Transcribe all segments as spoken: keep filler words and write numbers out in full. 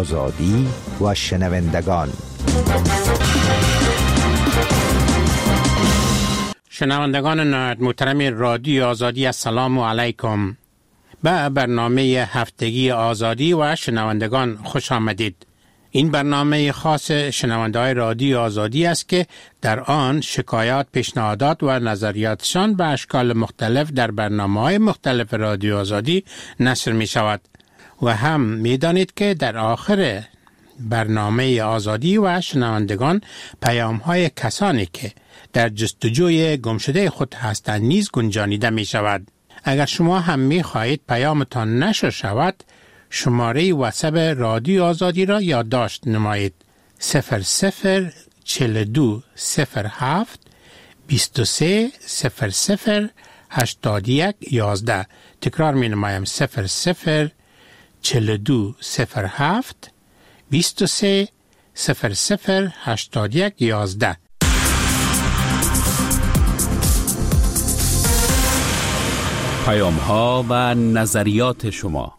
آزادی و شنوندگان. شنوندگان نهایت محترم رادیو آزادی، السلام علیکم. به برنامه هفتگی آزادی و شنوندگان خوش آمدید. این برنامه خاص شنونده‌های رادیو آزادی است که در آن شکایات، پیشنهادات و نظریاتشان به اشکال مختلف در برنامه‌های مختلف رادیو آزادی نشر می شود. و هم می دانید که در آخر برنامه آزادی و شنوندگان پیام‌های کسانی که در جستجوی گمشده خود هستند نیز گنجانیده می شود. اگر شما هم می خواهید پیامتان نشر شود، شماره واتساپ رادیو آزادی را یادداشت نمایید: صفر صفر چهل و دو صفر هفت بیست و سه صفر صفر هشتاد و یک یازده. تکرار می نمایم: صفر صفر چهل و دو صفر هفت بیست و سه صفر صفر هشتاد و یک یازده. پیام ها و نظریات شما.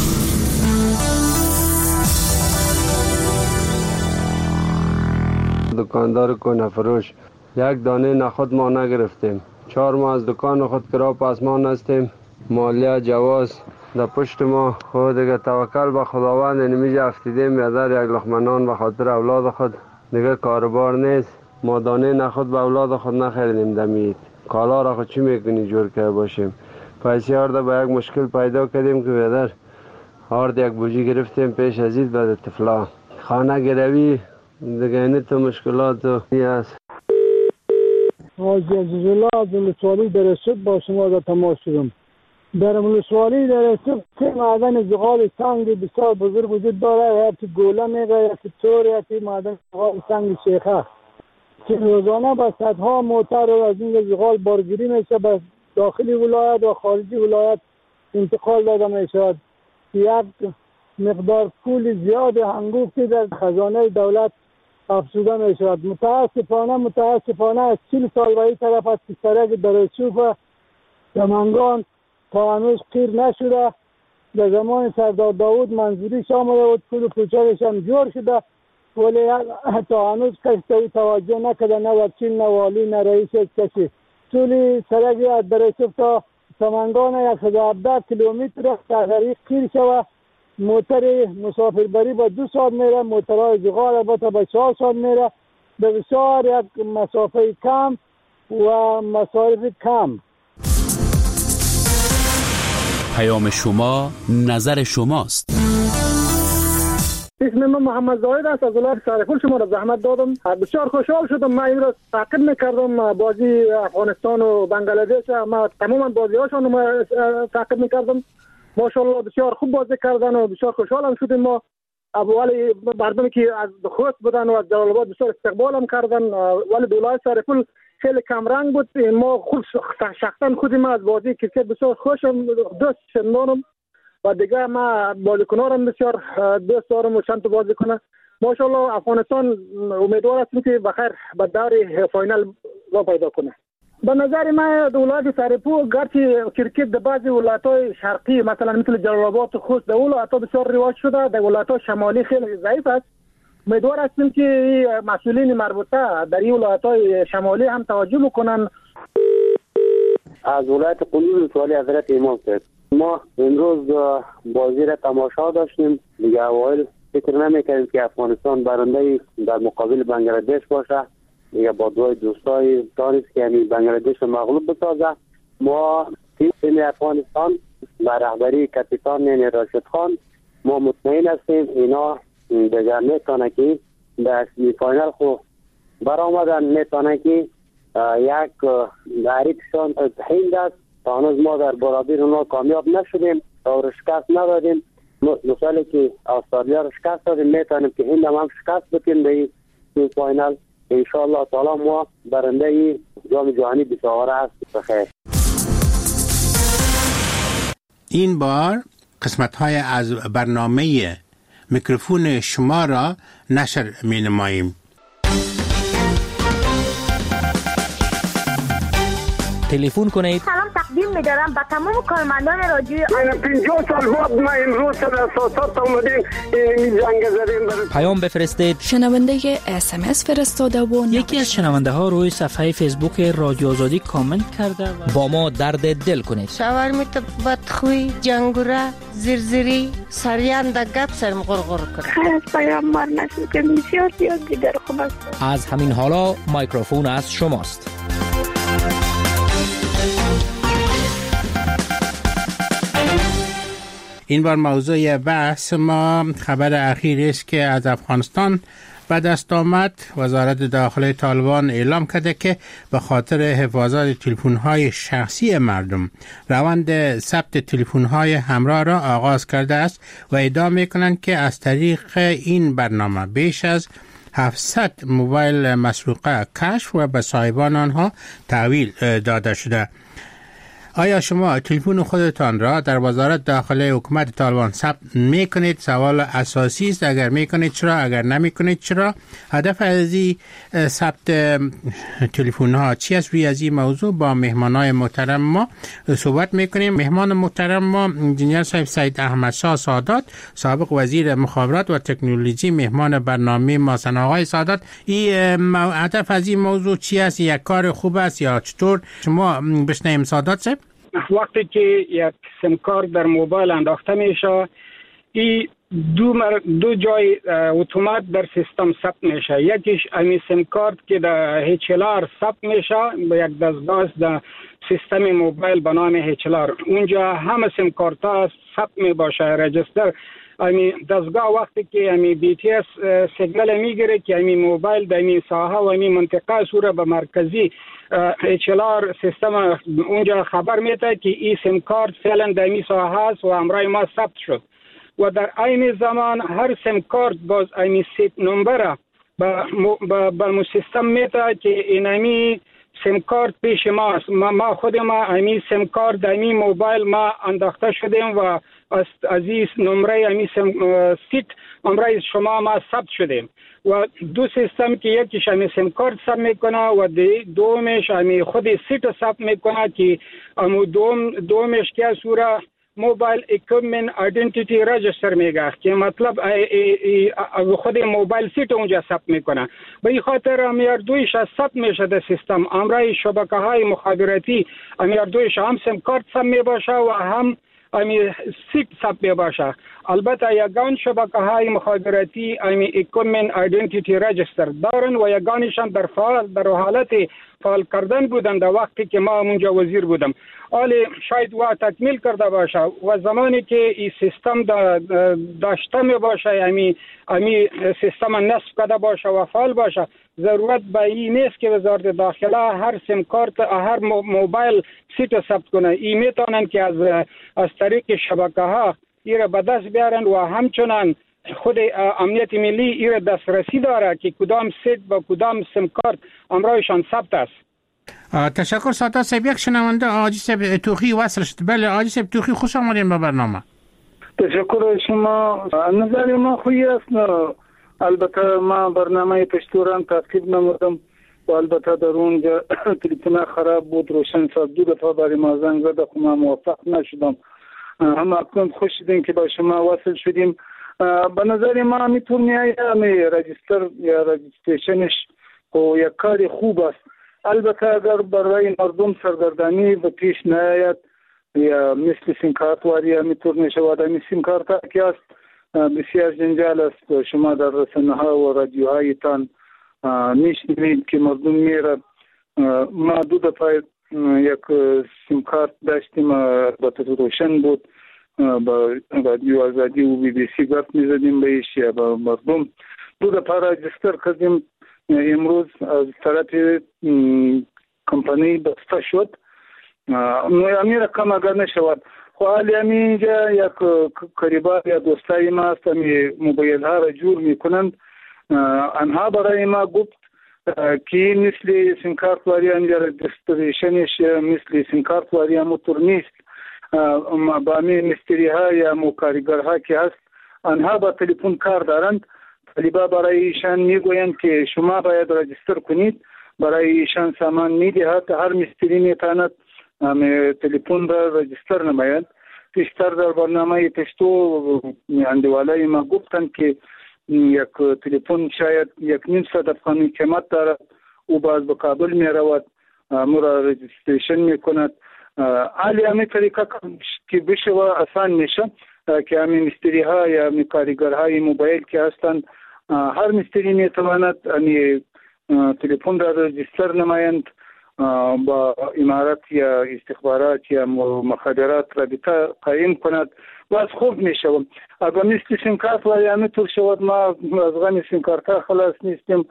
دکاندار کنه فروش، یک دانه نخود ما نگرفتیم. چهار ماه از دکان خود کرا پاسمان هستیم. مالیه جواز در پشت ما. خود دیگه توکل به خداوند. نمیشه افتیدیم یادر یک لقمه نان به خاطر اولاد خود. دیگه کاربار نیست. ما دانه نخود به اولاد خود نخریدیم. دمید کالا را خود چی میکنی جور که باشیم. پیسی آرده به یک مشکل پیدا کردیم که بیادر آرد یک بوجی گرفتیم پیش ازید بعد طفلا خانه گروی دیگه اینه تو مشکلات و این هست. آجی عزیزالله از ولسوالی در اسب با شما را تماس شدم. در ولسوالی در اسب سه معدن زغال سنگ بسیار بزرگ وجود داره. یکی گوله میگه، یکی تور، یکی معدن زغال سنگ شیخه که روزانه به صدها موتر از این زغال بارگیری میشه، به داخلی ولایت و خارجی ولایت انتقال داده می شود. یک مقدار پول زیاد هنگفتی در خزانه دولت افزوده می شود. متاسفانه متاسفانه از چهل سال و این طرف از سرک درچوب و دمنگان تا هنوز قیر نشده. در زمان سردار داود منظوری آمده بود، پول کوچکش هم جور شده، ولی تا هنوز کسی توجه نکرده، نه وکیل نه والی نه رئیس کسی. طولی سرک از درچوب تا سمنگان صد و هفده کیلومتر است. اگر این قیر شود موتر مسافربری با دو ساعت میره، موترهای زغال البته با چهار ساعت میره. به بسیار یک مسافه کم و مصارف کم. پیام شما نظر شماست. اسم من محمد زاهد است، از ولایت سرپل. شما را زحمت دادم، بسیار خوشحال شدم. من این را تعقیب میکردم، بازی افغانستان و بنگلادش، ما تمام بازی هاشون ما تعقیب میکردم. ماشاءالله بسیار خوب بازی کردن و بسیار خوشحال هم شدیم. ما اولی مردمی که از خوست بودن و از جلال آباد بسیار استقبال هم کردن، ولی ولایت سرپل خیلی کم رنگ بود. ما خود شخصا خودم از بازی کرکت بسیار خوشم، دوست شدم و دیگه ما بازیکنارم بسیار دوست دارم و چند تا بازیکن. ماشاءالله افغانستان امیدوار هستیم که بخیر به دور فاینال را پیدا کنه. به نظر من ولایت سرپل گرچه کرکت در بعضی ولایت‌های شرقی مثلا مثل جلال آباد و خوست در ولایت‌ها بسیار رواج شده، در ولایت‌های شمالی خیلی ضعیف است. امیدوار هستیم که مسئولین مربوطه در این ولایت‌های شمالی هم توجه بکنن. از ولایت قم ولسوالی حضرت امام صاحب، ما امروز بازی را تماشا داشتیم. دیگه اوایل فکر نمی‌کردیم که افغانستان برنده در مقابل بنگلادش باشه. دیگه با دوی دوستای دانست که یعنی بنگلادش مغلوب بسازه. ما تیم افغانستان با رهبری کاپیتان یعنی راشد خان ما مطمئن هستیم اینا دیگر میتونه که در سمی فاینال خو برآمدن، میتونه که یک دریکشان هند است. تا هنوز ما در برابر اونا کامیاب نشدیم و شکست ندادیم. مثالی که استرالیا رو شکست دادیم، میتونیم که هند هم شکست بدیم در سمی فاینال. انشاءالله تعالی ما برنده جام جهانی بیسواره است. بخیر. این بار قسمت های از برنامه میکروفون شما را نشر می نماییم. تلفن کنید. سلام تقدیم می‌دارم به تمام کارمندان رادیو. پنجاه سال بعد ما امروز سر اساسات اومدیم این جنگ زدیم. پیام بفرستید. شنونده اس ام اس فرستاده و یکی از شنونده ها روی صفحه فیسبوک رادیو آزادی کامنت کرده و با ما درد دل کنید. شاورمیت بدخوی، جنگوره، زرزری، سریان در گپ سرم غرغر کرد. خیلی از پیام مار نشد که بسیار زیاد دیگر خوب است. از همین حالا میکروفون از شماست. این بار موضوع بحث ما خبر اخیری است که از افغانستان به دست آمد. وزارت داخله طالبان اعلام کرده که به خاطر حفاظت تلفن‌های شخصی مردم روند ثبت تلفن‌های همراه را آغاز کرده است و ادعا می‌کنند که از طریق این برنامه بیش از هفتصد موبایل مسروقه کشف و به صاحبان آنها تحویل داده شده. آیا شما تلفن خودتان را در وزارت داخله حکومت طالبان ثبت میکنید؟ سوال اساسی است. اگر میکنید چرا؟ اگر نمیکنید چرا؟ هدف از این ثبت تلفن ها چی است؟ روی از این موضوع با مهمانای محترم ما صحبت میکنیم. مهمان محترم ما انجینیر صاحب سید احمدشاه سادات، سابق وزیر مخابرات و تکنولوژی، مهمان برنامه ما هستند. آقای سادات، این هدف از این موضوع چی است؟ یک کار خوب است یا چطور؟ شما بشنویم سادات صاحب. وقتی که یک سیم کارت در موبایل انداخته میشه، این دو مر... دو جای اتومات در سیستم ثبت میشه. یکیش امی سیم کارت که در اچ ال آر ثبت میشه، به یک دستگاه در سیستم موبایل به نام اچ ال آر. اونجا همه سیم کارت ها ثبت می باشه، رجستر. امی دستگاه وقتی که امی بی تی اس سیگنال میگیره که امی موبایل در امی ساحه و امی منطقه سوره به مرکزی اچ ال آر سیستم اونجا خبر میده که این سیم کارت فعلا در امی ساحه است و همراه ما ثبت شد. و در عین زمان هر سیم کارت باز امی سیت نمبر به به سیستم میده که این امی سیم کارت پیش ماست. ما, ما خود ما امی سیم کارت در امی موبایل ما انداخته شدیم و از از این نمره امی سیم سیت نمره شما ما ثبت شدیم. و دو سیستم که یکیش امی سیم کارت ثبت میکنه و دومش امی خود سیت ثبت میکنه که امو دوم دومش که صوره موبایل اکویپمنت آیدنتیتی رجستر میگه که مطلب خود موبایل سیت اونجا ثبت میکنه. به این خاطر امیار دویش ثبت میشه در سیستم. امرای شبکه های مخابراتی امیار دویش هم سیم کارت ثبت میباشه و هم امی سیت ثبت میباشه. البته یگان شبکه های مخابراتی امی اکویپمنت آیدنتیتی رجستر دارن و یگانشان در فعال در حالت فعال کردن بودن در وقتی که ما اونجا وزیر بودم. حالی شاید و تکمیل کرده باشه و زمانی که این سیستم داشته می باشه، امی امی سیستم نصب کرده باشه و فعال باشه، ضرورت به این نیست که وزارت داخله هر سیم کارت هر موبایل سیت ثبت کنه. این میتونن که از از طریق شبکه ها ایره به دست بیارن و همچنان خود امنیت ملی ایره دسترسی داره که کدام سیت با کدام سیم کارت امرایشان ثبت است. تشکر سادات صاحب. یک شنونده آجی صاحب توخی وصل شد. بله آجی صاحب توخی، خوش آمدین به برنامه. تشکر شما. نظر ما خوبی است. البته ما برنامه پشتوران تعقیب نمودم و البته در اونجا تلفن خراب بود، روشن شد، دو دفعه برای ما زنگ زد و ما موفق نشدم. هم اکنون خوش شدیم که با شما وصل شدیم. به نظر ما میتون میآید رجستر یا رجستریشنش و یک کار خوب است. البته اگر برای مردم سرگردانی به پیش نیاید یا مثل سیم کارت واری میتون میشود. این سیم کارت که است بسیار جنجال است. شما در رسانه ها و رادیوهایتان میشنوید که مردم میره. ما دو دفعه یک سیم کارت داشتیم، البته روشن بود، با رادیو آزادی و بی بی سی گفت میزدیم بهش یا با مردم. دو دفعه رجستر کردیم. امروز از طرف کمپانی بسته شد. امی رقم اگر نشود خب حالی امی اینجا یک قریبا یا دوستای ما است، امی موبایل ها را جور میکنند. انها برای ما گفت که مثل سیم کارت واری اینجا رجستریشنش مثل سیم کارت واری موتور نیست. با امی مستری ها یا مکارگر ها که هست آنها با تلفن کار دارند. طالبا برای ایشان میگویند که شما باید رجستر کنید. برای ایشان سامان میدهد. هر مستری میتواند همه تلفن را رجیستر نمایند. پیشتر در برنامه پشتو اندوالای ما گفتند که یک تلفن شاید یک نیم صد افغانی قیمت دارد، او باز به کابل می رود، مرا رجیستریشن می کند. حالی همین طریقه که بشه و آسان میشه که همین مستری ها یا همین کارگر های موبایل که هستند، هر مستری می تواند همین تلفن را رجیستر نمایند، با امارات یا استخبارات یا مخابرات رابطه قایم کند، باز خوب می شود. اگر مثل سیم کارت و یا میتور شود، ما از غم سیم کارت ها خلاص نیستیم،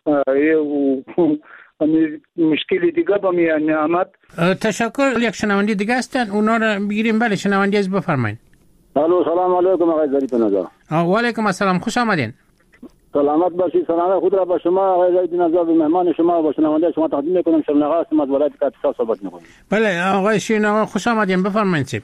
مشکلی دیگه با می آمد. تشکر. یک شنونده دیگه هستن، اونا رو بگیریم. بله شنونده از بفرمایید. الو سلام علیکم آقای ظریف نژاد. و علیکم السلام، خوش آمدین. سلامت باشید. سلام خود را با شما آقای ظریف نژاد و مهمان شما و شنونده شما تقدیم میکنم. شیرین آقا هستم از ولایت کاپیتان صحبت میکنم. بله آقای شیرین آقا خوش آمدین، بفرمایید.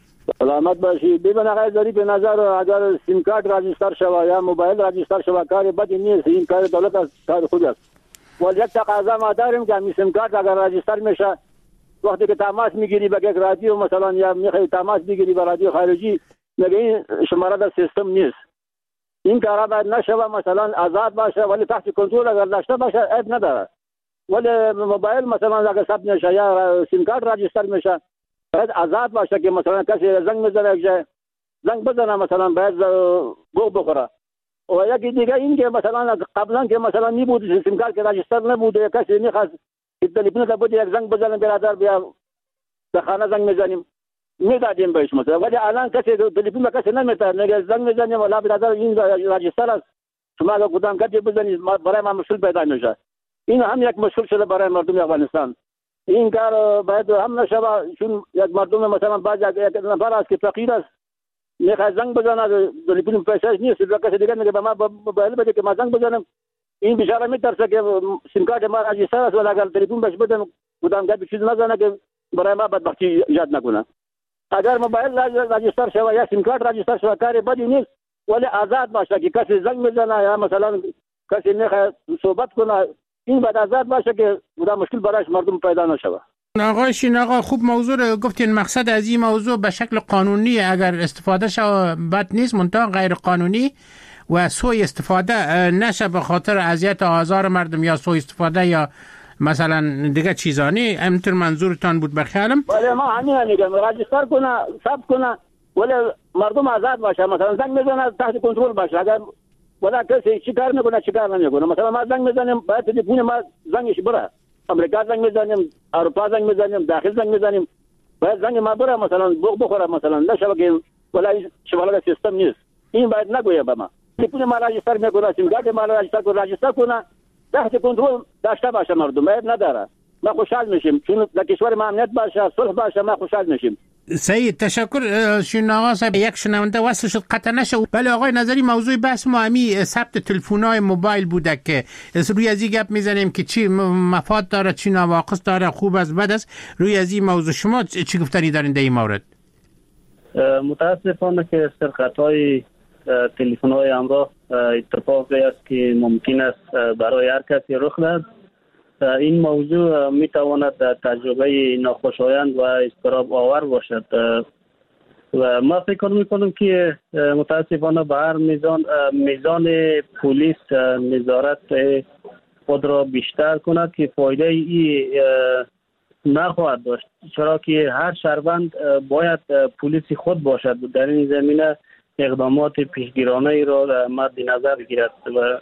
سلامت باشید. ببین آقای ظریف نژاد، اگر سیم کارت راجستر شود یا موبایل راجستر شود کار بدی نیست، این کار دولت است، کار خود است. ولی یک تقاضا ما داریم که همین سیم کارت اگر راجستر میشه، وقتی که تماس میگیری به یک رادیو مثلا یا میخوای تماس بگیری به رادیو خارجی، میگه این شماره در سیستم نیست. این کارا باید نشوه، مثلا آزاد باشه ولی تحت کنترل اگر داشته باشه عیب نداره. ولی موبایل مثلا اگر ثبت نشه یا سیم کارت راجستر میشه، باید آزاد باشه که مثلا کسی زنگ میزنه یک جای زنگ بزنه، مثلا باید گوه بخوره. و یکی دیگه این که مثلا قبلا که مثلا نبود سیم کارت که راجستر نبوده، کسی میخواست که تلفن تا بود یک زنگ بزنه برادر بیا به خانه زنگ میزنیم میدادیم بهش مثلا، ولی الان کسی تلفن به کسی نمیتونه، میگه زنگ میزنیم ولی برادر این راجستر است، شما اگر کدام کسی بزنید برای ما مشکل پیدا میشه. این هم یک مشکل شده برای مردم افغانستان. این کار باید هم نشه، چون یک مردم مثلا بعض یک نفر است که فقیر است میخواد زنگ بزنه، تلفن پیسه‌اش نیست، و کسی دیگه میگه به ما موبایل بده که ما زنگ بزنم، این بیچاره میترسه که سیم کارت ما راجستر است، ولی اگر تلفن بهش بدم کدام کسی چیز نزنه که برای ما بدبختی ایجاد نکنه. اگر موبایل راجستر شود یا سیم کارت راجستر شود کاری بدی نیست، ولی آزاد باشه که کسی زنگ میزنه یا مثلا کسی میخواد صحبت کنه، این باید آزاد باشه که بودا مشکل برایش مردم پیدا نشوه. آقای شیرین آقا خوب موضوع رو گفتین. مقصد از این موضوع به شکل قانونی اگر استفاده شود بد نیست، منتها غیر قانونی و سوء استفاده نشه به خاطر اذیت آزار مردم یا سوء استفاده یا مثلا دیگه چیزانی. همینطور منظورتان بود به خیالم. ولی ما همین میگم راجستر کنه، ثبت کنه، ولی مردم آزاد باشه، مثلا زنگ میزنه تحت کنترل باشه. اگر ولی کسی چی کار میکنه چی کار نمیکنه، مثلا ما زنگ میزنیم باید تلفن ما زنگش بره، امریکا زنگ میزنیم، اروپا زنگ میزنیم، داخل زنگ میزنیم، باید زنگ ما بره، مثلا بخ بخوره، مثلا نشه که ولی شماره سیستم نیست. این باید نگویه به ما. تلفن ما راجستر میکنه، سیم کارت ما راجستر کنه، راجستر کنه، تحت کنترل داشته باشه مردم، باید نداره. ما خوشحال میشیم، چون در کشور ما امنیت باشه، صلح باشه، ما خوشحال میشیم. سعید تشکر. شیرین آقا صاحب یک شنونده وصل شد قطع نشه. بله آقای نظری، موضوع بحث ما همی ثبت تلفن‌های موبایل بوده که روی از این گپ میزنیم که چی مفاد داره چی نواقص داره، خوب است بد است. روی از این موضوع شما چی گفتنی دارین در این مورد؟ متاسفانه که سرقت‌های تلفن‌های همراه اتفاقی است که ممکن است برای هر کسی رخ دهد. این موضوع میتواند تجربه ناخوشایند و اضطراب آور باشد و ما فکر میکنم که متاسفانه به هر میزان میزان پلیس نظارت خود را بیشتر کند که فایده ای نخواهد داشت، چرا که هر شهروند باید پلیس خود باشد در این زمینه اقدامات پیشگیرانه ای را مد نظر بگیرد. و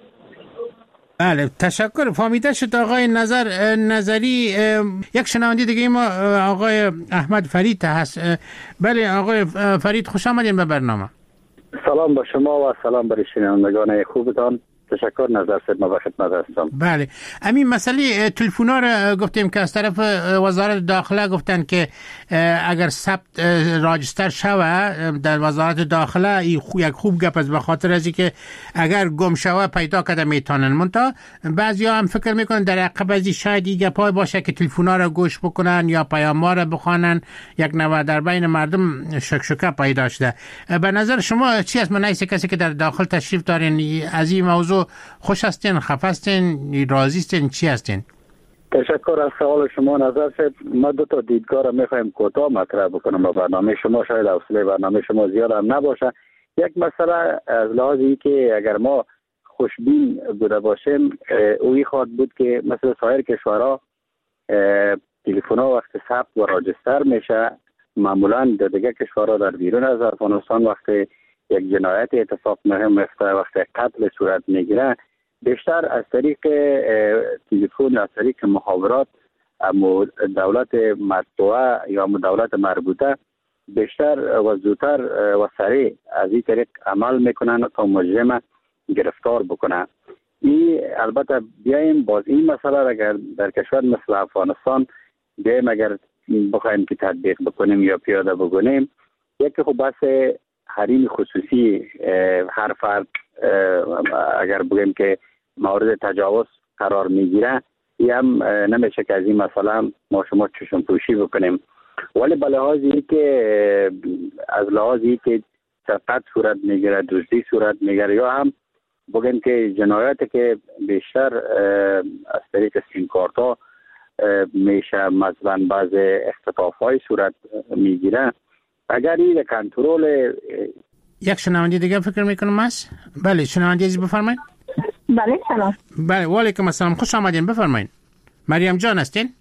بله تشکر. فهمیده شد آقای نظر نظری. یک شنونده دیگه ما آقای احمد فرید هست. بله آقای فرید خوش آمدین به برنامه. سلام با شما و سلام برای شنوندگان خوبتان. تشکر. نظر صاحب ما به خدمت هستم. بله همین مسئله تلفن‌ها رو گفتیم که از طرف وزارت داخله گفتن که اگر ثبت راجستر شوه در وزارت داخله یک خوب گپ است، به خاطر از اینکه اگر گم شوه پیدا کرده میتونن. منتها بعضیا هم فکر میکنن در عقب از شاید این گپای باشه که تلفن‌ها رو گوش بکنن یا پیام‌ها رو بخوانن، یک نوع در بین مردم شکشکه پیدا شده. به نظر شما چی است؟ من نیست کسی که در داخل تشریف دارین از این موضوع خوش هستین، خفه هستین، راضی هستین، چی هستین؟ تشکر از سوال شما نظر شد. ما دو تا دیدگاه را میخوایم کوتاه مطرح بکنم با برنامه شما. شاید حوصله برنامه شما زیاد هم نباشه. یک مسئله از لحاظی که اگر ما خوشبین بوده باشیم اوی خواهد بود که مثل سایر کشورها تلفن‌ها وقتی ثبت و راجستر میشه، معمولا در دیگه کشورها در بیرون از افغانستان وقتی یک جنایت اتفاق مهم میفته، وقتی قتل صورت میگیره، بیشتر از طریق تلفن، از طریق مخابرات دولت مطبوعه یا دولت مربوطه بیشتر و زودتر و سریع از این طریق عمل میکنن تا مجرم گرفتار بکنن. این البته بیایم باز این مسئله را اگر در کشور مثل افغانستان بیایم اگر بخوایم که تطبیق بکنیم یا پیاده بکنیم، یکی خب بس حریم خصوصی هر فرد اگر بگیم که مورد تجاوز قرار میگیره، این هم نمیشه که از این مسئله ما شما چشم پوشی بکنیم. ولی به لحاظی که از لحاظی که سرقت صورت میگیره، دزدی صورت میگیره، یا هم بگیم که جنایاتی که بیشتر از طریق سیم کارت ها میشه، مثلا بعض اختطاف های صورت میگیره، اگر این کنترل یک شنونده دیگه فکر میکنم است. بله شنونده عزیز بفرمایید. بله سلام. بله و علیکم السلام، خوش آمدین، بفرمایید. مریم جان هستین؟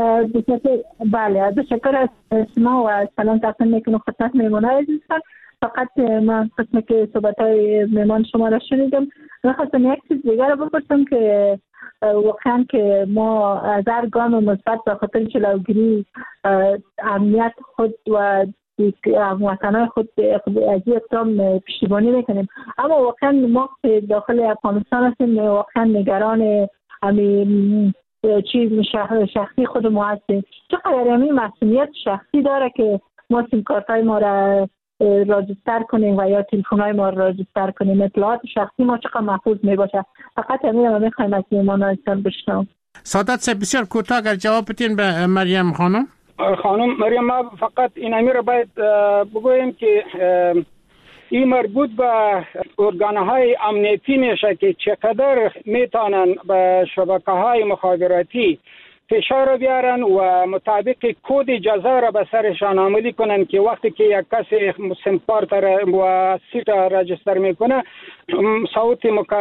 بله تشکر از شما و سلام تقدیم میکنم خدمت مهمان عزیزتان. فقط من قسمی که صحبت های مهمان شما را شنیدم، میخواستم یک چیز دیگر رو بپرسم که واقعا که ما از هر گام مثبت به خاطر جلوگیری امنیت خود و وطنهای خود از این اقدام پشتیبانی میکنیم، اما واقعا ما داخل افغانستان هستیم واقعا نگران همین چیز شخصی خود ما هستیم. چقدر همین مسئولیت شخصی داره که ما سیم کارت های ما را راجستر کنیم و یا تلفن های ما را راجستر کنیم، اطلاعات شخصی ما چقدر محفوظ می باشه. فقط همین رو میخوایم از ایمان هایستان بشنم. سعادت صاحب بسیار کوتاه اگر جواب بتین به مریم خانم. خانم مریم، ما فقط این امیر باید بگویم که این مربوط به ارگانهای امنیتی میشه که چقدر میتونن به شبکه‌های مخابراتی فشار بیارن و مطابق کد جزا را به سرشان عملی کنن که وقتی که یک کسی سیم کارت و سیت راجستر میکنه، صوت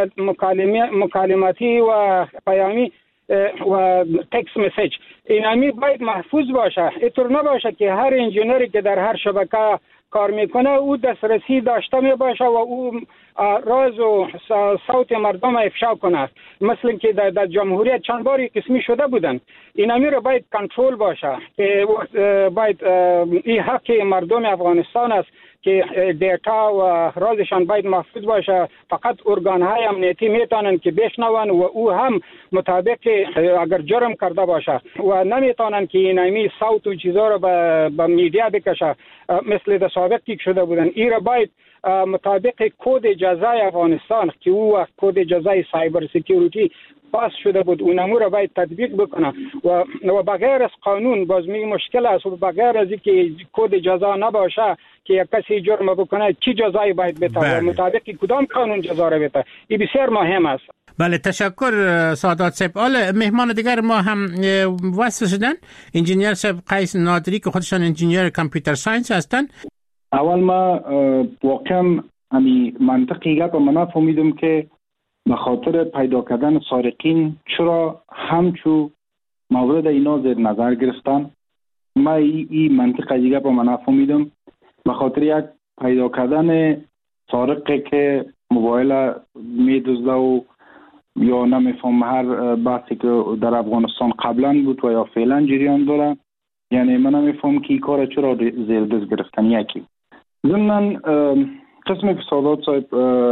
مکالماتی و پیامی و تکست مسیج اینمی باید محفوظ باشه. اینطور نباشه که هر انجینری که در هر شبکه کار میکنه او دسترسی داشته می باشه و او راز و صوت مردم افشا کنه، مثل که در, در جمهوریت چند باری قسمی شده بودن. اینمی رو باید کنترل باشه که باید این حق مردم افغانستان است که دیتا و رازشان باید محفوظ باشه. فقط ارگانهای امنیتی میتونن که بشنون و او هم مطابق اگر جرم کرده باشه و نمیتونن که اینمی صوت و چیزا رو به میدیا بکشه مثل در سابق که شده بودن. این را باید مطابق کد جزای افغانستان که او وقت کد جزای سایبر سکیوریتی پاس شده بود، اون امور را باید تطبیق بکنه و و بغیر از قانون باز می مشکل است و بغیر از اینکه کد جزا نباشه که یک کسی جرم بکنه چی جزایی باید بده و مطابق کدام قانون جزا را بده. این بسیار مهم است. بله تشکر سعادت صاحب. حالا مهمان دیگر ما هم وصل شدن، انجینیر صاحب قیس نادری که خودشان انجینیر کامپیوتر ساینس هستن. اول ما واقعا امی منطقی گپ ما نفهمیدم که به خاطر پیدا کردن سارقین چرا همچو مورد اینا زیر نظر گرفتن. ما ای, ای منطقه دیگه با من نفهمیدم. به خاطر یک پیدا کردن سارقی که موبایل میدزده و یا نمیفهم هر بحثی که در افغانستان قبلا بود و یا فعلا جریان داره، یعنی من نمیفهم که این کار چرا زیر دست گرفتن. یکی ضمن قسمی که سعادت صاحب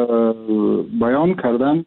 بیان کردن،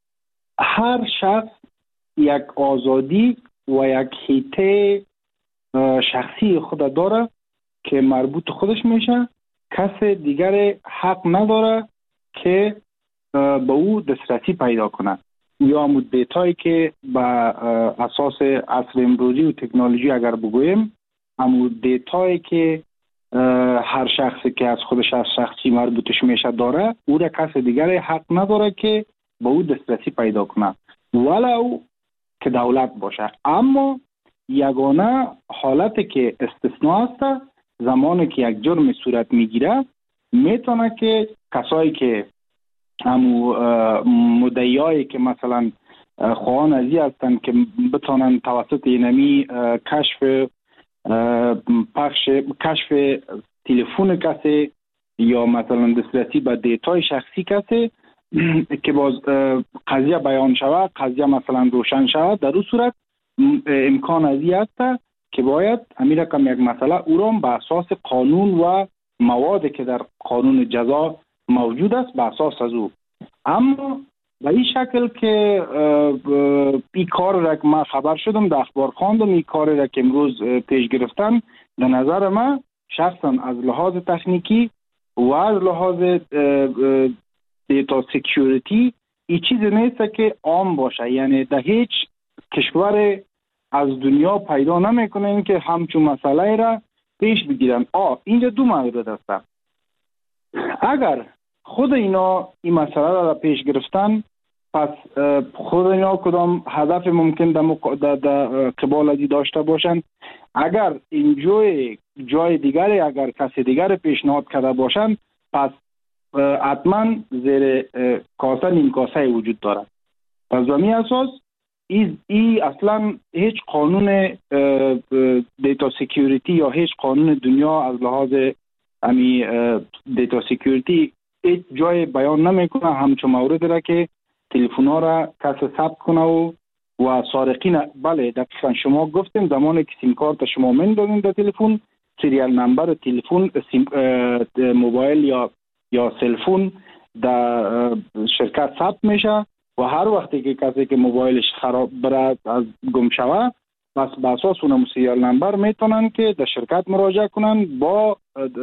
هر شخص یک آزادی و یک حیطه شخصی خود داره که مربوط خودش میشه. کس دیگر حق نداره که به او دسترسی پیدا کنه یا مدتایی که به اساس عصر امروزی و تکنولوژی اگر بگویم، همون دیتایی که هر شخصی که از خودش از شخصی مربوطش میشه داره، او را کس دیگر حق نداره که به او دسترسی پیدا کنه، ولو که دولت باشه. اما یگانه حالتی که استثناء است زمانی که یک جرم صورت میگیره میتونه که کسایی که همو مدعیایی که مثلا خواهان ازی هستن که بتونن توسط اینمی کشف پخش کشف تلفن کسی یا مثلا دسترسی به دیتای شخصی کسی که باز قضیه بیان شود، قضیه مثلا روشن شود، در اون صورت امکان ازی هست که باید همین رقم یک مسئله او را به اساس قانون و مواد که در قانون جزا موجود است به اساس از او. اما به این شکل که این کار را که من خبر شدم در اخبار خواندم، این کار را که امروز پیش گرفتن، در نظر من شخصا از لحاظ تکنیکی و از لحاظ دیتا سکیوریتی این چیز نیست که عام باشه. یعنی در هیچ کشور از دنیا پیدا نمیکنن که همچون مسئله را پیش بگیرن. آه اینجا دو مورد است. اگر خود اینا این مسئله را پیش گرفتن، پس خود اینا کدام هدف ممکن در قبال ازی داشته باشند. اگر این جای جای دیگری اگر کسی دیگر پیشنهاد کرده باشند، پس حتما زیر کاسه نیم کاسه وجود دارد. پس به می اساس ای, ای اصلا هیچ قانون دیتا سکیوریتی یا هیچ قانون دنیا از لحاظ امی دیتا سکیوریتی هیچ جای بیان نمیکنه همچون مورد را که تلفن ها را کس ثبت کنه و و سارقین. بله دقیقا شما گفتیم زمانی که سیم کارت شما من دادین در تلفن، سریال نمبر تلفن موبایل یا یا سلفون در شرکت ثبت میشه و هر وقتی که کسی که موبایلش خراب برد از گم شوه، پس به اساس اون سریال نمبر میتونن که در شرکت مراجعه کنن با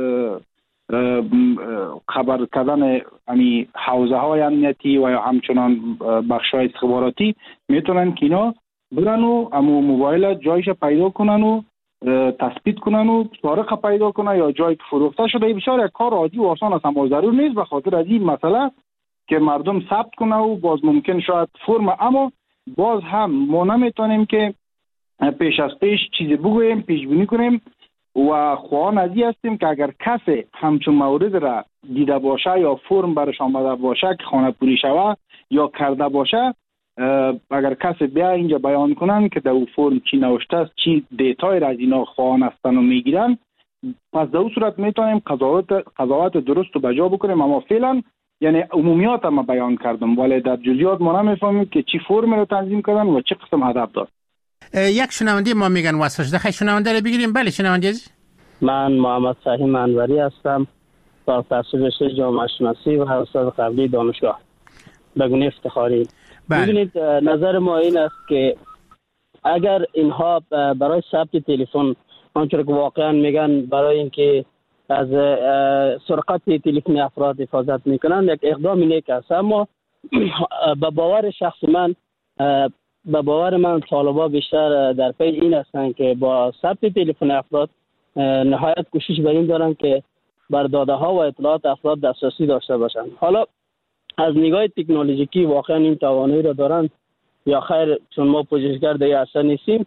خبر کردن امی حوزه های امنیتی و یا همچنان بخش های استخباراتی میتونن که اینا برن و امو موبایل جایش پیدا کنن و تثبیت کنن و سارق پیدا کنن یا جایی که فروخته شده. این بسیار یک کار عادی و آسان است، اما ضرور نیست به خاطر از این مسئله که مردم ثبت کنه و باز ممکن شاید فرم. اما باز هم ما نمیتونیم که پیش از پیش چیزی بگوییم، پیش بینی کنیم و خواهان ازی هستیم که اگر کسی همچون مورد را دیده باشه یا فرم برش آمده باشه که خانه پوری شوه یا کرده باشه، اگر کسی بیا اینجا بیان کنن که در او فرم چی نوشته است، چی دیتای را از اینا خواهان هستن و میگیرن، پس در اون صورت میتونیم قضاوت قضاوت درست و بجا بکنیم. اما فعلا یعنی عمومیات ما بیان کردم ولی در جزئیات ما نمیفهمیم که چی فرم رو تنظیم کردن و چه قسم هدف داشت. یک شنونده ما میگن واسه شده خیلی شنونده رو بگیریم. بله شنونده عزیز، من محمد فهیم انوری هستم، با تحصیل رشته جامعه شناسی و استاد قبلی دانشگاه بگونه افتخاری. ببینید نظر ما این است که اگر اینها برای ثبت تلفن آنچه که واقعا میگن برای اینکه از سرقت تلفن افراد حفاظت میکنن، یک اقدام نیک است. اما به باور شخص من به باور من طالبا بیشتر در پی این هستند که با ثبت تلفن افراد نهایت کوشش بر این دارن که بر داده ها و اطلاعات افراد دسترسی داشته باشند. حالا از نگاه تکنولوژیکی واقعا این توانایی را دارن یا خیر، چون ما پژوهشگر در اصلا نیستیم.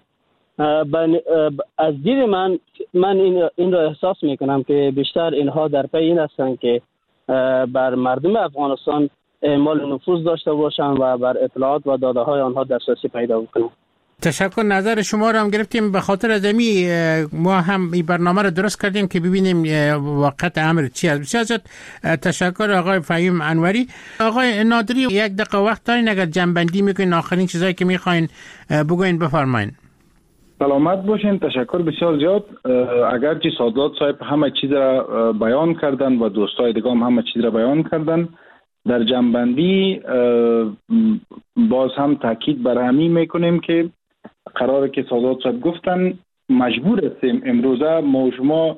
از دید من من این این را احساس میکنم که بیشتر اینها در پی این هستند که بر مردم افغانستان اعمال نفوذ داشته باشند و بر اطلاعات و داده های آنها دسترسی پیدا بکنند. تشکر. نظر شما رو هم گرفتیم. به خاطر ازمی ما هم این برنامه رو درست کردیم که ببینیم واقعیت امر چی است. بسیار تشکر آقای فهیم انوری. آقای نادری یک دقیقه وقت دارین اگر جنبندی میکنین آخرین چیزایی که میخواین بگوین بفرمایین. سلامت باشین. تشکر بسیار زیاد. اگرچه سادات صاحب همه چیز را بیان کردن و دوستای دیگه هم همه چیز را بیان کردن، در جنبندی باز هم تاکید بر همین میکنیم که قراره که سادات صاحب گفتن مجبور هستیم امروزه ما شما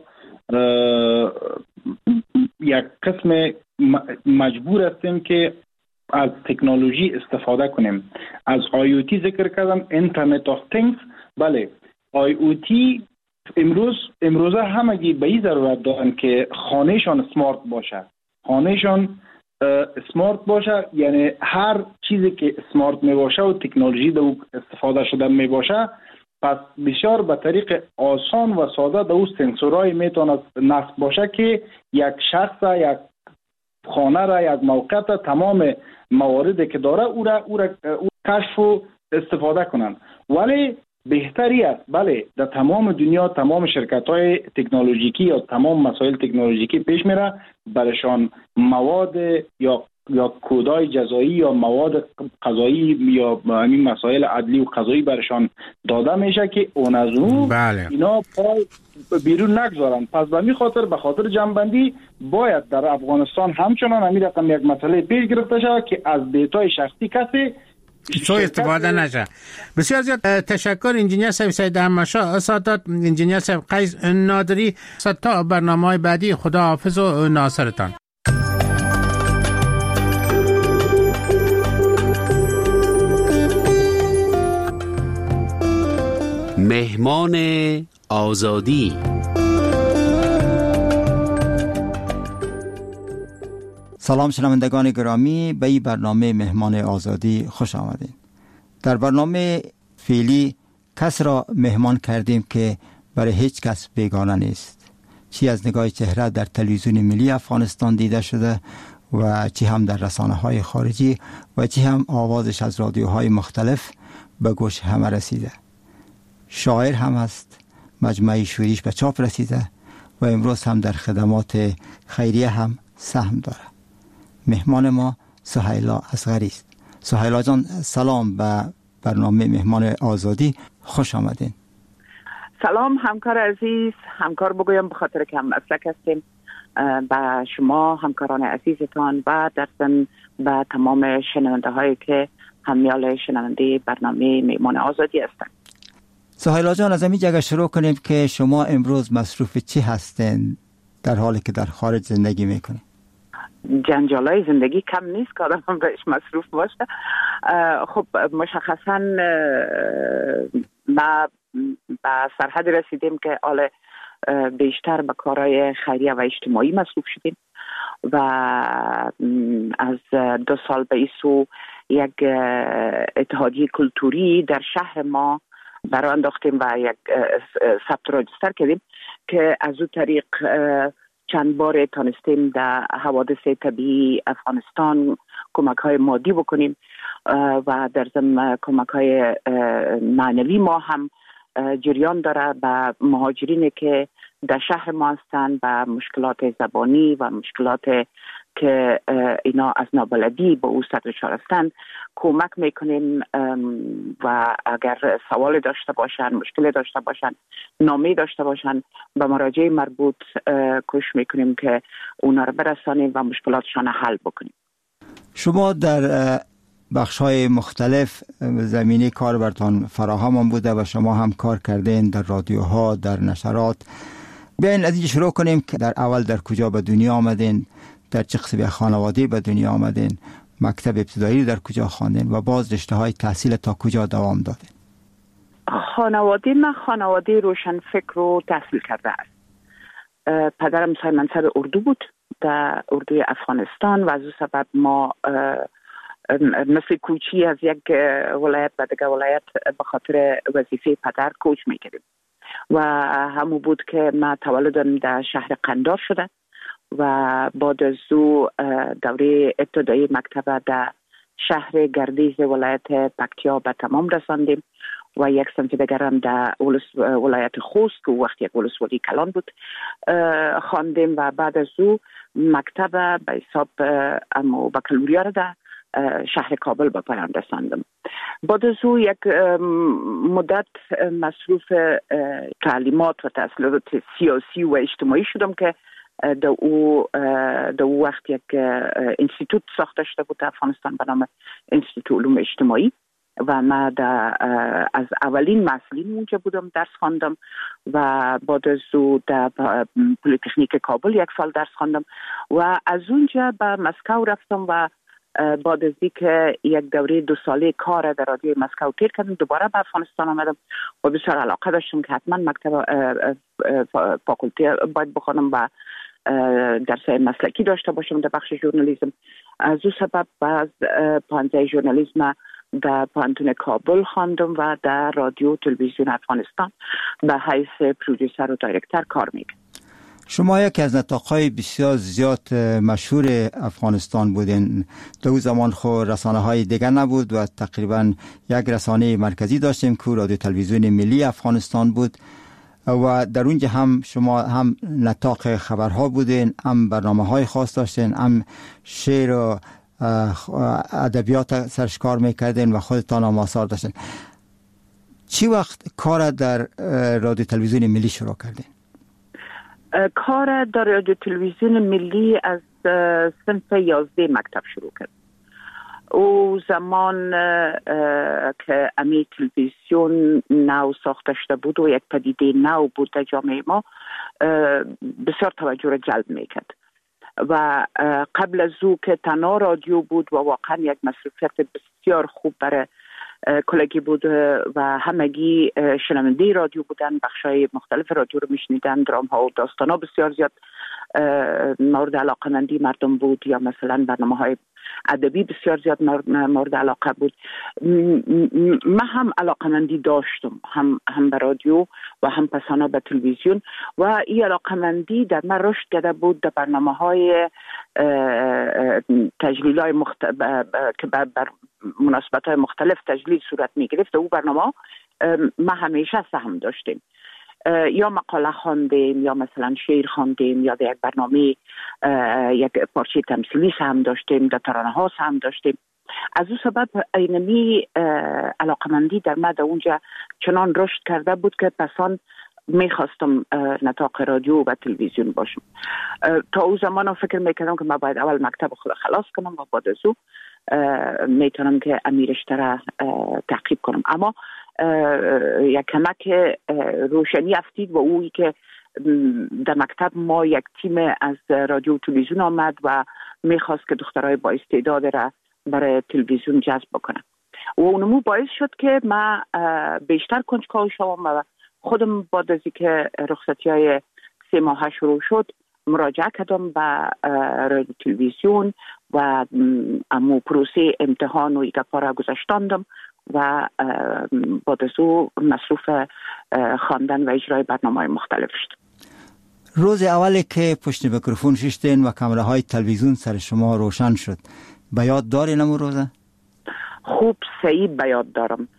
یک قسم مجبور هستیم که از تکنولوژی استفاده کنیم. از آی او تی ذکر کردم، اینترنت آف تینگز. بله آی او تی امروز امروزه همگی به این ضرورت دارن که خانهشان سمارت باشه، خانهشان اسمارت باشه، یعنی هر چیزی که اسمارت می باشه و تکنولوژی در استفاده شده می باشه، پس بسیار به طریق آسان و ساده در اون سنسورهای میتونه نصب باشه که یک شخص، یک خانه را، یک موقع تمام مواردی که داره او را او را او کشف و استفاده کنن. ولی بهتری است بله در تمام دنیا تمام شرکت‌های تکنولوژیکی یا تمام مسائل تکنولوژیکی پیش میره، برشان مواد یا یا کودای جزایی یا مواد قضایی یا همین مسائل عدلی و قضایی برشان داده میشه که اون از اون بله. اینا پای بیرون نگذارن. پس به می خاطر به خاطر جنبندی باید در افغانستان همچنان همین رقم یک مسئله پیش گرفته شود که از دیتای شخصی کسی سوء استفاده نشه. بسیار زیاد تشکر انجینیر صاحب سید احمدشاه سادات، انجینیر صاحب قیس نادری. تا برنامه‌های بعدی خدا حافظ و ناصرتان. مهمان آزادی. سلام شنوندگان گرامی، به این برنامه مهمان آزادی خوش آمدید. در برنامه فعلی کس را مهمان کردیم که برای هیچ کس بیگانه نیست، چی از نگاه چهره در تلویزیون ملی افغانستان دیده شده و چی هم در رسانه های خارجی و چی هم آوازش از رادیوهای مختلف به گوش همه رسیده. شاعر هم است، مجموعه شوریش به چاپ رسیده و امروز هم در خدمات خیریه هم سهم داره. مهمان ما سهیلا اصغری است. سهیلا جان سلام به برنامه مهمان آزادی، خوش آمدین. سلام همکار عزیز، همکار بگویم به خاطر که هم مسلک هستیم، به شما همکاران عزیزتان و در ضمن به تمام شنونده هایی که همیال شنونده برنامه مهمان آزادی هستند. سهیلا جان از همین جگه شروع کنیم که شما امروز مصروف چی هستین در حالی که در خارج زندگی میکنین؟ جنجالای زندگی کم نیست که آدم بهش مصروف باشه. خب مشخصا ما به سرحد رسیدیم که حالا بیشتر به کارهای خیریه و اجتماعی مصروف شدیم و از دو سال به این سو یک اتحادیه کلتوری در شهر ما برای انداختیم و یک ثبت راجستر کردیم که از اون طریق چند بار تانستیم در حوادث طبیعی افغانستان کمک های مادی بکنیم و در ضمن کمک های معنوی ما هم جریان داره به مهاجرینی که در شهر ما هستند و مشکلات زبانی و مشکلات که اینا از نابلدی به او سر دچار هستند کمک میکنیم و اگر سوال داشته باشن، مشکل داشته باشن، نامه داشته باشن به مراجع مربوط کوشش میکنیم که اونا رو برسانیم و مشکلاتشان حل بکنیم. شما در بخش‌های مختلف زمینه کار برتان فراهم بوده و شما هم کار کردین در رادیوها، در نشرات. بیاین از اینجا شروع کنیم که در اول در کجا به دنیا آمدین، در چه قسم خانواده به دنیا آمدین، مکتب ابتدایی در کجا خواندین و باز رشته های تحصیل تا کجا دوام دادین؟ خانواده من خانواده روشن فکر و تحصیل کرده است. پدرم صاحب منصب اردو بود در اردوی افغانستان و از او سبب ما مثل کوچی از یک ولایت به دیگر ولایت به خاطر وظیفه پدر کوچ میکردیم و همون بود که ما تولدم در شهر قندار شده و بعد از او دوره ابتدایی مکتب در شهر گردیز ولایت پکتیا به تمام رساندیم و یک سمت دیگرم در ولایت خوست که وقتی یک ولسوالی کلان بود خواندیم و بعد از او مکتب به حساب اما بکالوریا را در شهر کابل به پایان رساندم. بعد از او یک مدت مصروف تعلیمات و تحصیلات سیاسی و اجتماعی شدم که در او در او وقت یک انستیتوت ساخته شده بود در افغانستان به نام انستیتوت علوم اجتماعی و من در از اولین مسئولین اونجا بودم، درس خواندم و بعد از او در پلی‌تکنیک کابل یک سال درس خواندم و از اونجا به مسکو رفتم و بعد از اینکه یک دوره دو ساله کار در رادیوی مسکو تیر کردم دوباره به افغانستان آمدم و بسیار علاقه داشتم که حتما مکتب فاکولته باید بخونم و درس مسلکی داشته باشم در بخش ژورنالیسم. از او سبب باز پانزده ژورنالیسم در پانتون کابل خواندم و در رادیو تلویزیون افغانستان به حیث پرودوسر و دایرکتر کار میکنم. شما یکی از نطاق‌های بسیار زیاد مشهور افغانستان بودین. در اون زمان خو رسانه های دیگر نبود و تقریبا یک رسانه مرکزی داشتیم که رادیو تلویزیون ملی افغانستان بود و در اونجا هم شما هم نطاق خبرها بودین، هم برنامه های خاص داشتین، هم شعر و ادبیات سرش کار میکردین و خودتان هم آثار داشتین. چی وقت کار در رادیو تلویزیون ملی شروع کردین؟ کار در رادیو تلویزیون ملی از صنف یازده مکتب شروع کرد. او زمان که امی تلویزیون نو ساخته شده بود و یک پدیده نو بود در جامعه ما، بسیار توجه را جلب میکرد و قبل از او که تنها رادیو بود و واقعا یک مصروفیت بسیار خوب برای کلگی بود و همگی شنونده رادیو بودن، بخشای مختلف رادیو رو میشنیدن، درام ها و داستان ها بسیار زیاد مورد علاقمندی مردم بود، یا مثلا برنامه های ادبی بسیار زیاد مورد علاقه بود. من هم علاقمندی داشتم، هم هم به رادیو و هم پسانا به تلویزیون، و این علاقمندی در من رشد کرده بود در برنامه های تجلیل های مخت... که بر مناسبت های مختلف تجلیل صورت می گرفت. او برنامه ما همیشه سهم داشتیم، یا مقاله خواندیم، یا مثلا شعر خواندیم، یا در یک برنامه یک پارچه تمثیلی سهم داشتیم، در ترانه ها سهم داشتیم. از او سبب اینمی علاقمندی در من در اونجا چنان رشد کرده بود که پسان میخواستم نطاق رادیو و تلویزیون باشم. تا او زمان فکر میکردم که من باید اول مکتب خود خلاص کنم و بعد از او میتونم که امیرشته را تعقیب کنم. اما یک کمک روشنی افتید و اویی که در مکتب ما یک تیم از رادیو و تلویزیون آمد و میخواست که دخترای با استعداد را برای تلویزیون جذب بکنم و اونمو باعث شد که من بیشتر کنجکاو شوم و خودم بعد از اینکه رخصتی های سه ماه شروع شد مراجعه کردم به رادیو تلویزیون و امو پروسه امتحان و ایگپا را گذاشتاندم و بعد از او مصروف خواندن و اجرای برنامه‌های مختلف شد. روز اولی که پشت میکروفون ششتین و کامراهای تلویزیون سر شما روشن شد، به یاد دارین امو روزه؟ خوب صحیح به یاد دارم.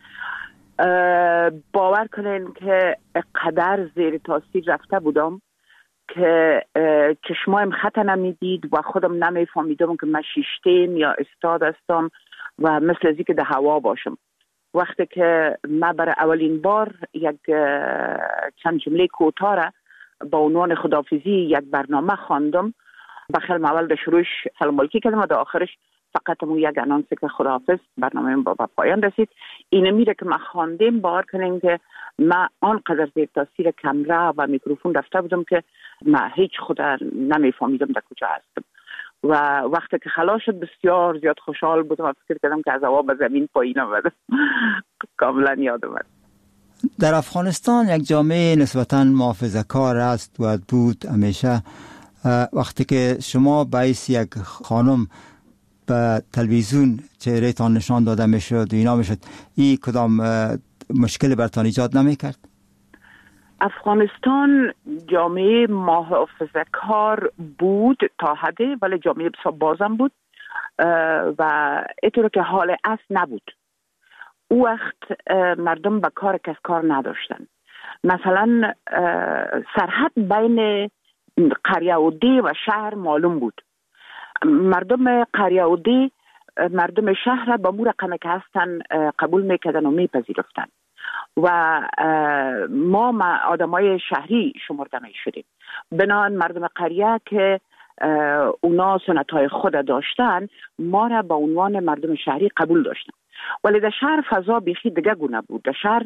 باور کنین که قدر زیر تاثیر رفته بودم که چشمایم خط نمیدید و خودم نمیفهمیدم که من شیشتیم یا استاد هستم و مثل ازی که در هوا باشم. وقتی که من برای اولین بار یک چند جمله کوتاه را با عنوان خداحافظی یک برنامه خواندم، بخیر اول در شروعش سلام علیکی کردم و در آخرش فقط مو یک انانس که خداحافظ، برنامه با پایان رسید. اینه میره که من خواندیم، باور کنیم که من آنقدر زیر تاثیر کامرا و میکروفون رفته بودم که من هیچ خدا نمیفهمیدم در کجا هستم و وقتی که خلاص شد بسیار زیاد خوشحال بودم و فکر کردم که از هوا به زمین پایین آمدم. کاملا یادم اومد. در افغانستان یک جامعه نسبتاً محافظه‌کار است و بود همیشه. وقتی که شما باعث یک خانم به تلویزیون چهره‌تان نشان داده میشد و اینا میشد، این کدام مشکل برتان ایجاد نمیکرد؟ افغانستان جامعه محافظه‌کار بود تا حدی، ولی جامعه بسیار بازم بود و اینطور که حال اصل نبود. او وقت مردم به کار کس کار نداشتن. مثلا سرحد بین قریه و دی و شهر معلوم بود. مردم قریه و دی مردم شهر با مو رقم که هستن قبول میکردن و میپذیرفتن و ما آدمای شهری شمرده می شدیم. بنابراین مردم قریه که اونا سنتهای خود داشتن ما را با عنوان مردم شهری قبول داشتن، ولی در شهر فضا بیخی دیگه گونه بود. در شهر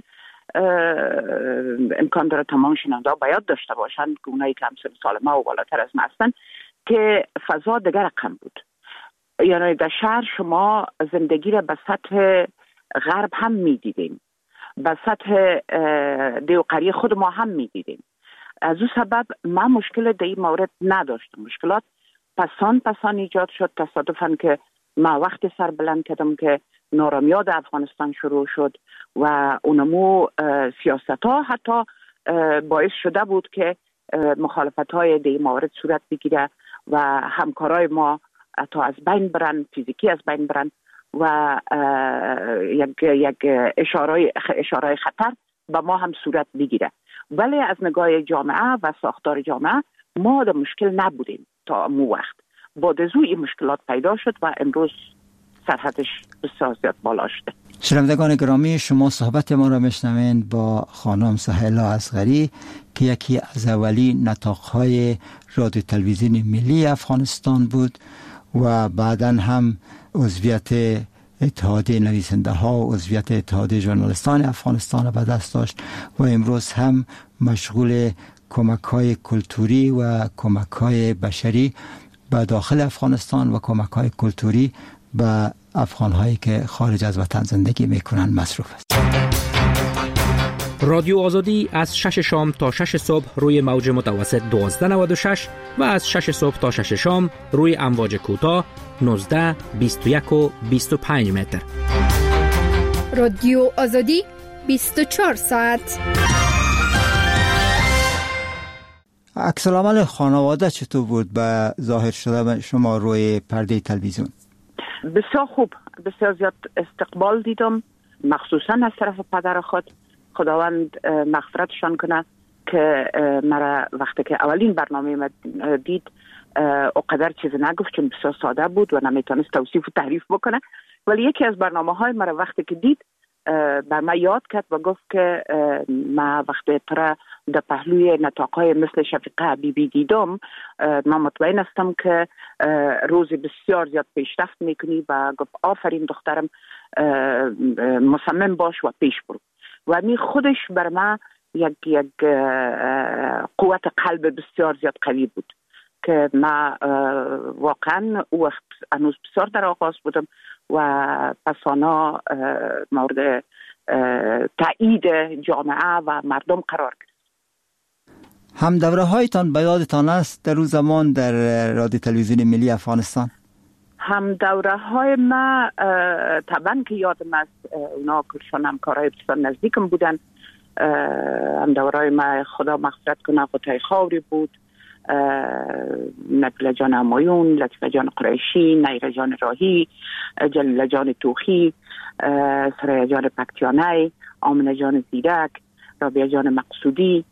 امکان داره تمام شنونده ها باید داشته باشن که اونایی که همسن سال ما و بالاتر از ما هستن که فضا دیگه رقم بود. یعنی در شهر شما زندگی را به سطح غرب هم می دیدیم، به سطح دیو قریه خود ما هم می دیدیم. از او سبب من مشکل در این مورد نداشتم. مشکلات پسان پسان ایجاد شد. تصادفاً که ما وقتی سر بلند کردم که نارامیاد افغانستان شروع شد و اونمو سیاست ها حتی باعث شده بود که مخالفت های در این مورد صورت بگیره و همکارای ما حتی از بین برن، فیزیکی از بین برن و یک یک اشاره اشاره خطر به ما هم صورت بگیره. ولی از نگاه جامعه و ساختار جامعه ما در مشکل نبودیم تا مو وقت. بعد از این مشکلات پیدا شد و امروز سرحدش بسیار زیاد بالا شده. شنوندگان گرامی، شما صحبت ما را میشنوین با خانم سهیلا اصغری که یکی از اولی نطاق‌های رادیو تلویزیون ملی افغانستان بود و بعداً هم عضویت اتحادیه نویسنده ها و عضویت اتحادیه ژورنالیستان افغانستان را به دست داشت و امروز هم مشغول کمک های کلتوری و کمک های بشری به داخل افغانستان و کمک های کلتوری به افغان هایی که خارج از وطن زندگی میکنن مصروف است. رادیو آزادی از شش شام تا شش صبح روی موج متوسط دوازده نود و شش و از شش صبح تا شش شام روی امواج کوتاه نوزده، بیست و یک و بیست و پنج متر. رادیو آزادی بیست و چهار ساعت. عکس العمل خانواده چطور بود به ظاهر شده شما روی پرده تلویزیون؟ بسیار خوب، بسیار زیاد استقبال دیدم، مخصوصا از طرف پدر خود. خداوند مغفرتشان کنه که مرا وقتی که اولین برنامه ما دید اقدر چیز نگفت چون بسیار ساده بود و نمیتونست توصیف و تعریف بکنه، ولی یکی از برنامه های مرا وقتی که دید به ما یاد کرد و گفت که ما وقتی ترا در پهلوی نطاق‌های مثل شفیقه بیبی دیدم، من مطمئن هستم که روز بسیار زیاد پیشرفت میکنی و گفت آفرین دخترم، مصمم باش و پیش برو. و می خودش بر من یک یک قوت قلب بسیار زیاد قوی بود که ما واقعا او وقت هنوز بسیار در آغاز بودم و پسانا مورد تایید جامعه و مردم قرار گرفت. هم دوره هایتان به یادتان است در روز زمان در رادیو تلویزیون ملی افغانستان؟ هم دوره های ما طبعا که یادم است، اونا کرشان همکارای بسیار نزدیکم بودن. هم دوره های ما خدا مغفرت کنه غطای خاوری بود، نبیل جان همایون، لطفه جان قریشی، نیره جان راهی، جلیل جان توخی، سریا جان پکتیانه، آمنه جان زیرک، رابعه جان مقصودی،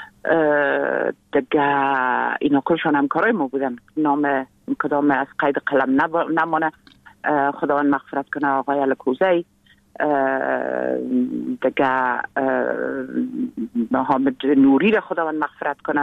دیگه اینا کلشان همکارای ما بودن. نام کدام از قید قلم نمانه، خداوند مغفرت کنه آقای الکوزی، دیگه محمد نوری را خداوند مغفرت کنه،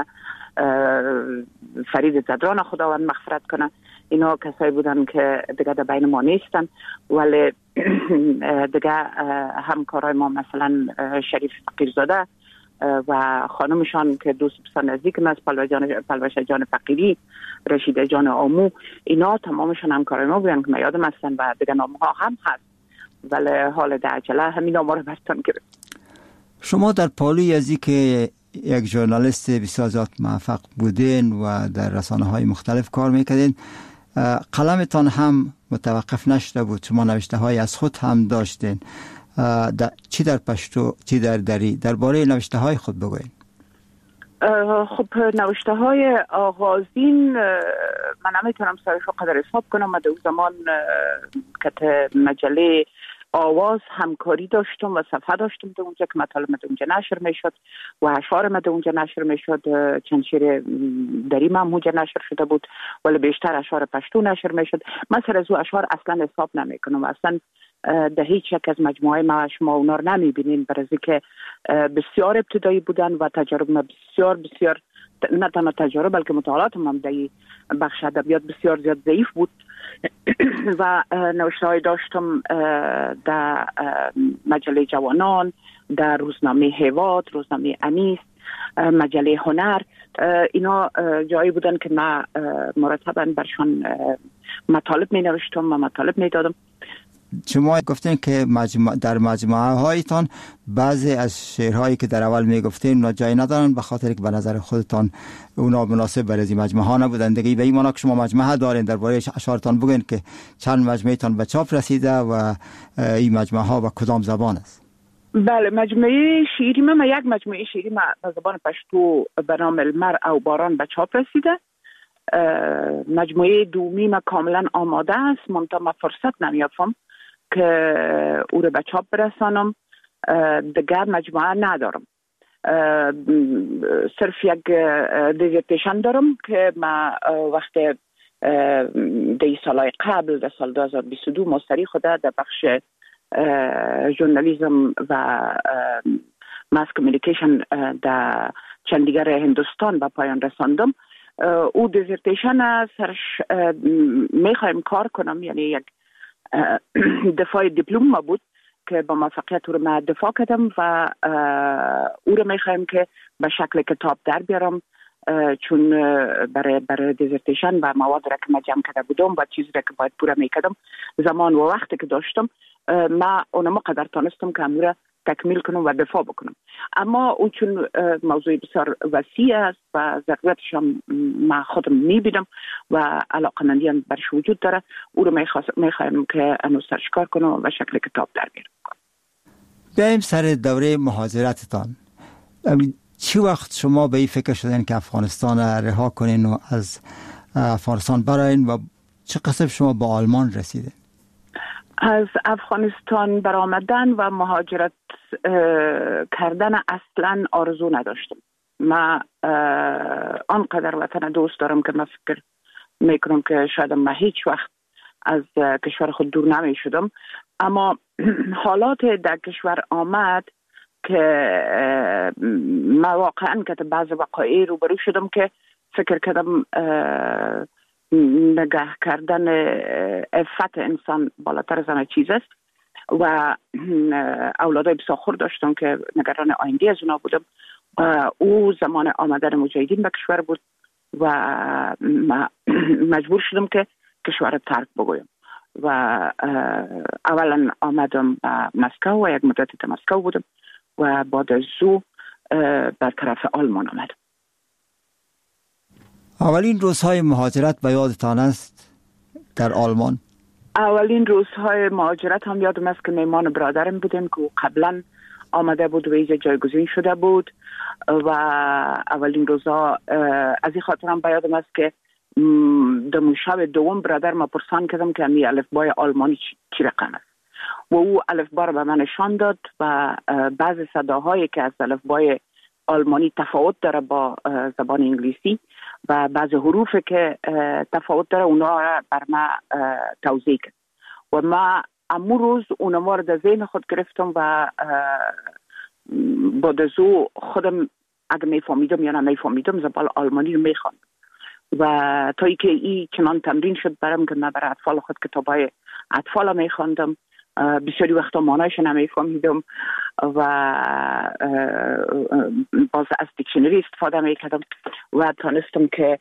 فرید زدران خداوند مغفرت کنه. اینا کسایی بودن که دیگه در بین ما نیستن، ولی دیگه همکارای ما مثلا شریف فقیرزاده و خانمشان که دوست بسیار نزدیکم است، پلوشه جان فقیری، رشیده جان آمو، اینا تمامشان همکارای ما بودن که من یادم هستن و دیگه نامها هم هست، ولی حال در عجله همین نامها رو برتان گرفت. شما در پالوی ازی که یک ژورنالیست بسیار زیاد موفق بودین و در رسانه های مختلف کار میکردین، قلمتان هم متوقف نشده بود، شما نوشته های از خود هم داشتین، در چی در پشتو چی در دری، درباره نوشته های خود بگوین. خب نوشته های آغازین من نمیتونم سرشو قدر حساب کنم. من در اون زمان که مجله آواز همکاری داشتم و صفحه داشتم در اونجا که مطالب در اونجا نشر میشد و اشعار در اونجا نشر میشد. چند شعر دری هم اونجا نشر شده بود، ولی بیشتر اشعار پشتو نشر میشد. من سر از اون اشعار اصلا حساب نمیکنم، اصلا در هیچ یک از مجموعه ما شما اونا رو نمیبینین، برای که بسیار ابتدایی بودن و تجارب ما بسیار بسیار، نه تنها تجارب بلکه مطالعات هم در بخش ادبیات بسیار زیاد ضعیف بود و نوشته های داشتم در مجله جوانان، در روزنامه هیواد، روزنامه انیس، مجله هنر. اینا جایی بودن که من مرتبا برشان مطالب می نوشتم و مطالب می دادم شما گفتین که مجموع در مجموعه هایتان بعضی از شعرهایی که در اول میگفتین اونا جای ندارن به خاطر که به نظر خودتان اونا مناسب برای این مجموعه ها نبودن دیگه. به این معنا که شما مجموعه دارین، درباره اشعارتان بگین که چند مجموعه تان به چاپ رسیده و این مجموعه ها به کدام زبان است؟ بله، مجموعه شعری ما یک مجموعه شعری ما به زبان پشتو به نام المرء و باران به چاپ رسیده. مجموعه دومی ما کاملا آماده است، منتها ما فرصت نمیافم که او رو به چاپ برسانم. دیگر مجموعه ندارم، صرف یک دیزرتیشن دارم که ما وقت دی سالهای قبل در سال دو هزار و بیست و دو مستری خوده در بخش ژورنالیسم و ماس کمیونیکیشن در چندیگر هندوستان به پایان رساندم. او دیزرتیشن سرش میخوایم کار کنم، یعنی یک دفاع دیپلم ما بود که با موفقیت او رو ما دفاع کردم و او رو میخوایم که به شکل کتاب در بیارم، چون برای برای دیزرتیشن و مواد را که ما جمع کرده بودم و چیزی را که باید پوره میکردم زمان و وقتی که داشتم ما اونم قدر تانستم که امور تکمیل کنم و دفاع بکنم. اما اون چون موضوع بسیار وسیع است و ضرورتش هم ما خودم میبینم و علاقمندی برش وجود داره، او رو میخوایم که انو سرش کار کنم و شکل کتاب در بیارم. بیاییم سر دوره مهاجرتتان. چی وقت شما به این فکر شدین که افغانستان رها کنین و از افغانستان براین و چه قصد شما با آلمان رسیدین؟ از افغانستان برآمدن و مهاجرت کردن اصلا آرزو نداشتم. من آنقدر وطن دوست دارم که من فکر میکنم که شاید من هیچ وقت از کشور خود دور نمی شدم، اما حالات در کشور آمد که من واقعا که بعض وقایع روبرو شدم که فکر کردم نگاه کردن عفت انسان بالاتر از همه چیز است و اولادای بسیار داشتم که نگران آینده از اونا بودم. او زمان آمدن مجاهدین به کشور بود و مجبور شدم که کشور رو ترک بگویم و اولا آمدم به مسکو و یک مدت در مسکو بودم و بعد از او بر طرف آلمان آمدم. اولین روزهای مهاجرت به یادتان است در آلمان؟ اولین روزهای مهاجرت هم یادم است که میمان برادرم بودیم که قبلا آمده بود و اینجا جایگزین شده بود و اولین روزها از این خاطر هم به یادم است که در شب دوم برادر ما پرسان کردم که می الفبای آلمانی چی رقم است و او الفبا رو به من نشان داد و بعض صداهایی که از الفبای آلمانی تفاوت داره با زبان انگلیسی و بعض حروف که تفاوت داره اونا را بر ما توضیح کرد و ما امو روز اونا رو در ذهن خود گرفتم و با دزو خودم اگه میفهمیدم یا نمیفهمیدم زبان آلمانی رو میخواند و تا ای که ای چنان تمرین شد برم که من برای اطفال خود کتابای اطفال میخواندم. بسیاری وقتا معنایش نمیفهمیدم و باز از دیکشنری استفاده میکردم و تانستم که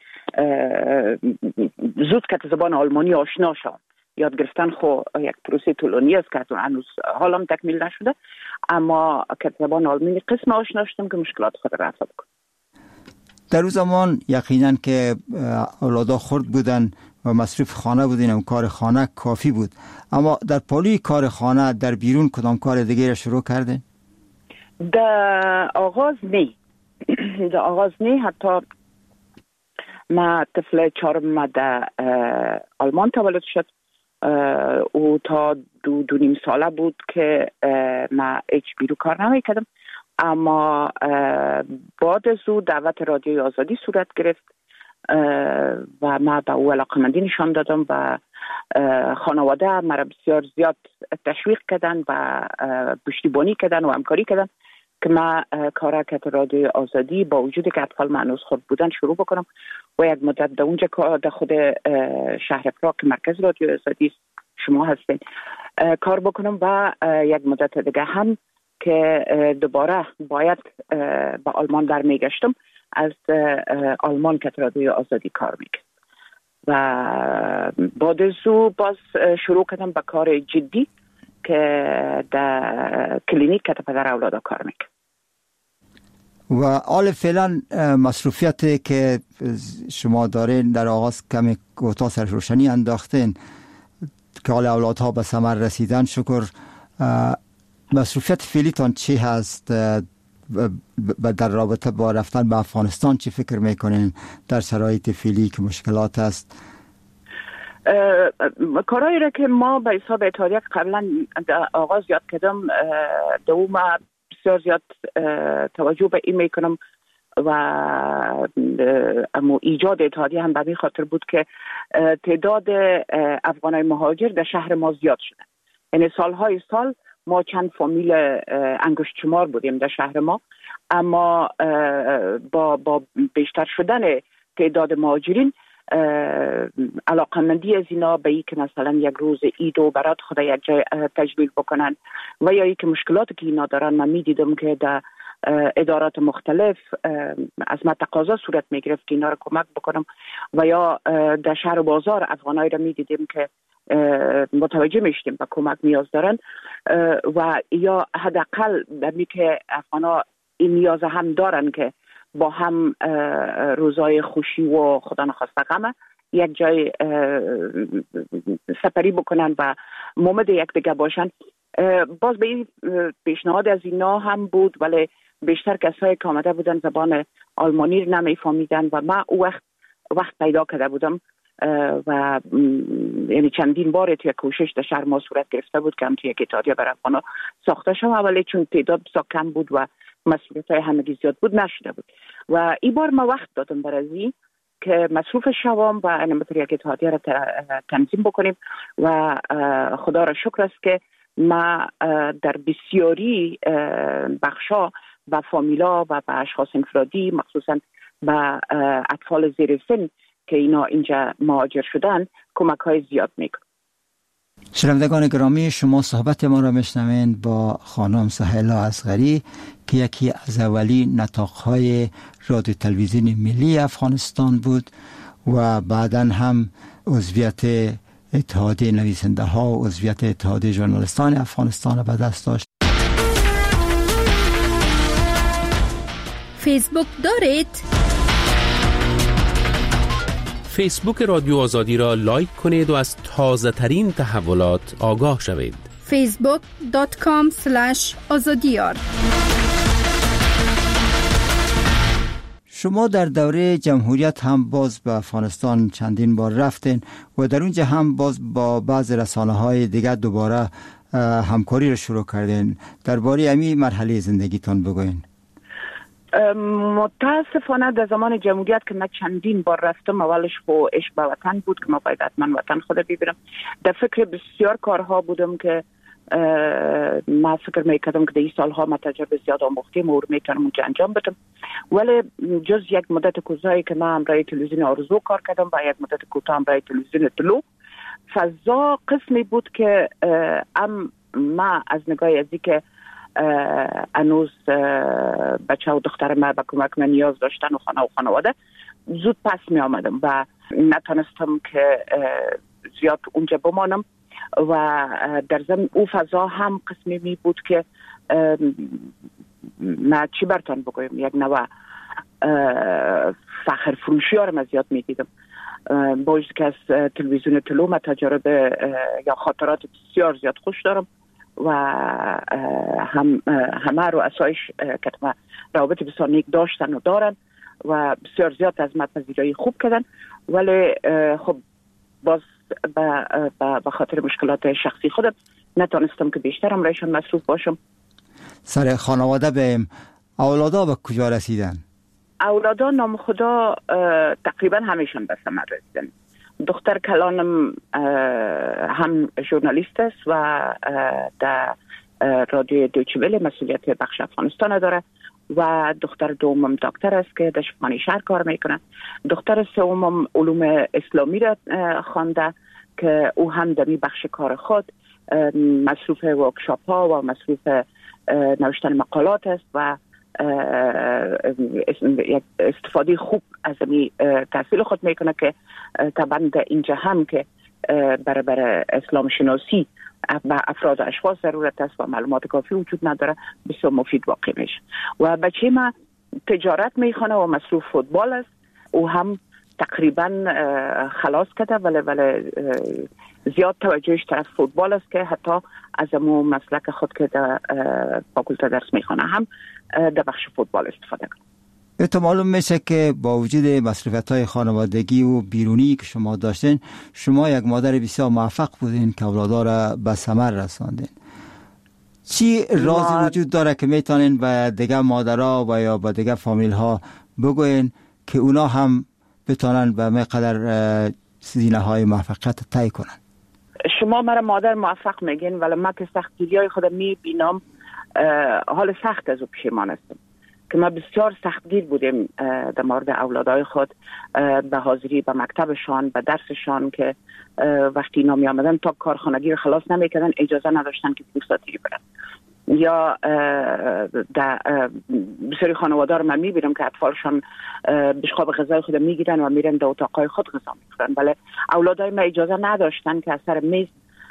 زود که زبان آلمانی آشنا شدم. یاد گرفتن خو یک پروسه طولانی است که هنوز حالم تکمیل نشده، اما که زبان آلمانی قسم آشنا شدم که مشکلات خود رفع بکنم. در اون زمان یقینا که اولادا خرد بودن و مصرف خانه بودین و کار خانه کافی بود، اما در پالوی کار خانه در بیرون کدام کار دیگه را شروع کردین؟ در آغاز نه در آغاز نه حتی ما طفل چهارم در آلمان تولد شد او تا دو دو نیم ساله بود که ما هیچ بیرو کار نمی کردم، اما بعد از او دعوت رادیوی آزادی صورت گرفت و ما به او علاقمندی نشان دادم و خانواده مرا بسیار زیاد تشویق کردن و پشتیبانی کردن و همکاری کردن که ما کارکت رادیوی آزادی با وجودی که اطفال معنوس خود بودن شروع بکنم و یک مدت در اونجا در خود شهر پراگ که مرکز رادیوی آزادی شما هستین کار بکنم و یک مدت دیگه هم که دوباره باید با آلمان در میگشتم از آلمان که رادیوی آزادی کار میکرد و بعد از او باز شروع کردم به کار جدی که در کلینیک کت پدر اولادا کار میکنم. و حال فعلا مصروفیتی که شما دارین در آغاز کمی کوتاه سر روشنی انداختین که حال اولادها به ثمر رسیدن، شکر. مصروفیت فعلیتان چی هست در رابطه با رفتن به افغانستان؟ چی فکر میکنین در شرایط فعلی که مشکلات است؟ کارهایی را که ما به حساب اتحادیه قبلا در آغاز یاد کردم دوم بسیار زیاد توجه به این میکنم و اما ایجاد اتحادیه هم به این خاطر بود که تعداد افغانای مهاجر در شهر ما زیاد شده. یعنی سالهای سال ما چند فامیل انگشت شمار بودیم در شهر ما، اما با با بیشتر شدن تعداد مهاجرین علاقمندی از اینا به ای که مثلا یک روز عید و برات خدا یک جای تجلیل بکنن و یا ای که مشکلاتی که اینا دارن، من می دیدم که در ادارات مختلف از من تقاضا صورت می گرفت که اینا رو کمک بکنم و یا در شهر و بازار افغانایی رو می دیدیم که متوجه میشتیم به کمک نیاز دارن و یا حداقل در می که افغانا این نیاز هم دارن که با هم روزای خوشی و خدا نخواسته غم یک جای سپری بکنن و مومد یک دیگه باشن. باز به این پیشنهاد از اینا هم بود، ولی بیشتر کسایی که آمده بودن زبان آلمانی رو نمیفهمیدن و من او وقت وقت پیدا کرده بودم و یعنی چندین بار توی کوشش در شهر ما صورت گرفته بود که هم توی یک اتحادیه برای افغانا ساخته شد، ولی چون تعداد بسیار کم بود و مسئولیت های همگی زیاد بود نشده بود و این بار ما وقت دادم برای که مصروف شوام و انمتر یک اتحادیه را تنظیم بکنیم و خدا را شکر است که ما در بسیاری بخشا با فامیلا و با اشخاص انفرادی، مخصوصا با اطفال زیر سن که اینا اینجا مهاجر شدن، کمک های زیاد میکنم. شنوندگان گرامی، شما صحبت ما را میشنوید با خانم سهیلا اصغری که یکی از اولی نطاق‌های رادیو تلویزیون ملی افغانستان بود و بعداً هم عضویت اتحادیه نویسنده ها و عضویت اتحادیه ژورنالیستان افغانستان را به دست داشت. فیسبوک دارید؟ فیسبوک رادیو آزادی را لایک کنید و از تازه ترین تحولات آگاه شوید. فیسبوک دات کام اسلش آزادیار. شما در دوره جمهوریت هم باز به افغانستان چندین بار رفتین و در اونجا هم باز با بعض رسانه‌های دیگر دوباره همکاری رو شروع کردین. درباره همین مرحله زندگیتان بگوین. متاسفانه در زمان جمهوریت که من چندین بار رفتم، اولش خو عشق به وطن بود که ما باید حتما وطن خود ببینم. در فکر بسیار کارها بودم که ما فکر میکردم که در این سالها ما تجربه زیاد آموختیم و میتونم اونجا انجام بدم، ولی جز یک مدت کوتاهی که من همراه تلویزیون آرزو کار کردم و یک مدت کوتاه همراه تلویزیون طلوع، فضا قسمی بود که ام ما از نگاه ازی که انوز بچه و دختر ما به کمک من نیاز داشتن و خانه و خانواده، زود پس می آمدم و نتونستم که زیاد اونجا بمانم و در ضمن او فضا هم قسمی می بود که ما چی برتان بگویم، یک نوع فخر فروشی ها رو من زیاد می دیدم. باید که از تلویزیون طلوع ما تجربه یا خاطرات بسیار زیاد خوش دارم و هم همه رو اسایش که ما روابط بسیار نیک داشتن و دارن و بسیار زیاد از ما پذیرایی خوب کردن، ولی خب باز به خاطر مشکلات شخصی خودم نتونستم که بیشترم رایشان مصروف باشم. سر خانواده بهم اولادا به کجا رسیدن؟ اولادا نام خدا تقریبا همیشون به ثمر رسیدن. دختر کلانم هم ژورنالیست است و در رادیو دویچه وله مسئولیت بخش افغانستان داره و دختر دومم دکتر است که در شفاخانه شهر کار میکنه. دختر سومم علوم اسلامی را خوانده که او هم در این بخش کار خود مصروف ورکشاپ ها و مصروف نوشتن مقالات است و استفاده خوب از می تحصیل خود میکنه که طبعا در اینجا هم که برای برای اسلام شناسی و افراد و اشخاص ضرورت است و معلومات کافی وجود نداره، بسیار مفید واقع میشه. و بچه ما تجارت میخونه و مصروف فوتبال است، او هم تقریبا خلاص کرده ولی ولی زیاد توجهش طرف فوتبال است که حتی از امو مسلک خود که در فاکولته درس میخونه هم در بخش فوتبال استفاده کنه. تو معلوم میشه که با وجود مصروفیت‌های خانوادگی و بیرونی که شما داشتین، شما یک مادر بسیار موفق بودین که اولادا را به ثمر رساندین. چی رازی ما... وجود داره که میتونین به دیگه مادرها و یا به دیگه فامیل ها بگوین که اونا هم بتونن به مقدر زینه های موفقیت طی کنن؟ شما مرا مادر موفق میگین ولی من که سختگیری های خودم میبینم حال سخت از او پشیمان هستم که ما بسیار سختگیر بودیم در مورد اولادای خود، به حاضری به مکتبشان، به درسشان که وقتی اینا می آمدن تا کارخانگی رو خلاص نمیکردن اجازه نداشتن که پوستاتیری برن. یا در بسیاری خانواده رو من میبینم که اطفالشان بشقاب غذای خود میگیرن و میرن در اتاقای خود غذا میخورن، ولی اولادای ما اجازه نداشتن که از سر میز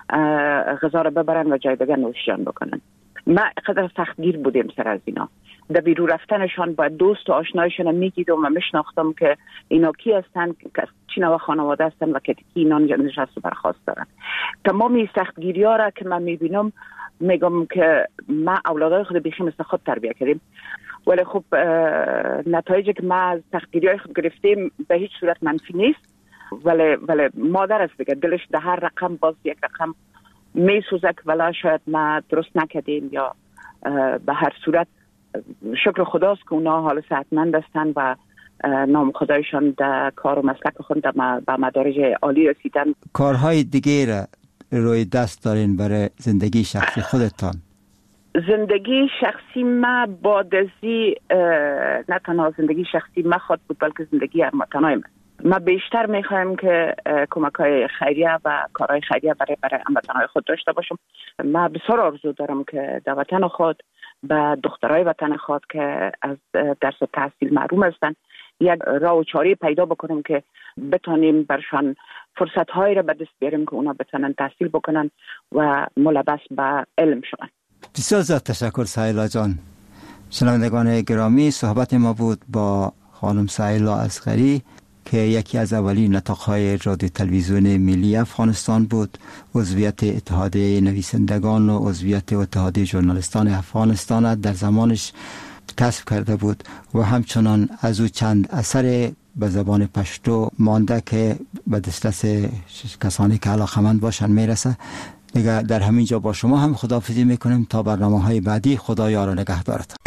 غذا رو ببرن و جای دیگر نوشیدن بکنن. ما قدر سختگیر بودیم سر از اینا. در بیرون رفتنشان با دوست و آشنایشان میگیدم و میشناختم که اینا کی هستن، که چی نوع خانواده هستن و که کی اینا نشست و برخواست دارن. تمامی سختگیری ها را که من میبینم میگم که ما اولادای خود بیخی مثل خود تربیه کردیم، ولی خب نتایجی که ما از سختگیری های خود گرفتیم به هیچ صورت منفی نیست، ولی ولی مادر است دیگه، دلش ده هر رقم باز یک رقم میسوزه که ولی شاید ما درست نکردیم یا به هر صورت شکر خداست که اونا حال صحتمند هستن و نام خدایشان در کار و مسلک خود به مدارج عالی رسیدن. کارهای دیگه را روی دست دارین برای زندگی شخصی خودتان؟ زندگی شخصی ما با دزی نه تنها زندگی شخصی ما خود بود بلکه زندگی هموطنای من. ما بیشتر میخوایم که کمک‌های خیریه و کارهای خیریه برای برای هموطنای خود داشته باشم. ما بسیار آرزو دارم که در وطن خود به دخترای وطن خود که از درس و تحصیل محروم هستن یک راه و چاره پیدا بکنیم که بتونیم برشان فرصت‌هایی را به دست بیاریم که اونا بتونن تحصیل بکنن و ملبس به علم شون. بسیار زیاد تشکر سهیلا جان. شنوندگان گرامی، صحبت ما بود با خانم سهیلا اصغری که یکی از اولین نطاق‌های رادیو تلویزیون ملی افغانستان بود، عضویت اتحادیه نویسندگان و عضویت اتحادیه ژورنالیستان افغانستان در زمانش کسب کرده بود و همچنان از او چند اثر به زبان پشتو مانده که به دسترس کسانی که علاقه‌مند باشن میرسه. دیگه در همین جا با شما هم خداحافظی میکنیم تا برنامه‌های بعدی. خدا یار و نگهدارتان.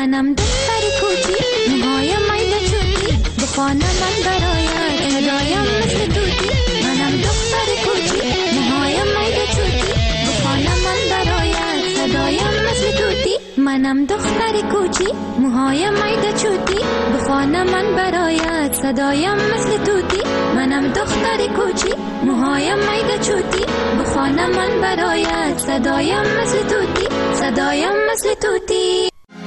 منم دختر کوچی موهایم میده چوتی بخوانم من برایت صدایم مثل توتی منم دختر کوچی موهایم میده چوتی بخوانم من برایت صدایم مثل توتی منم دختر کوچی موهایم میده چوتی بخوانم من برایت صدایم مثل توتی منم دختر کوچی موهایم میده چوتی بخوانم من برایت صدایم مثل توتی صدایم مثل توتی.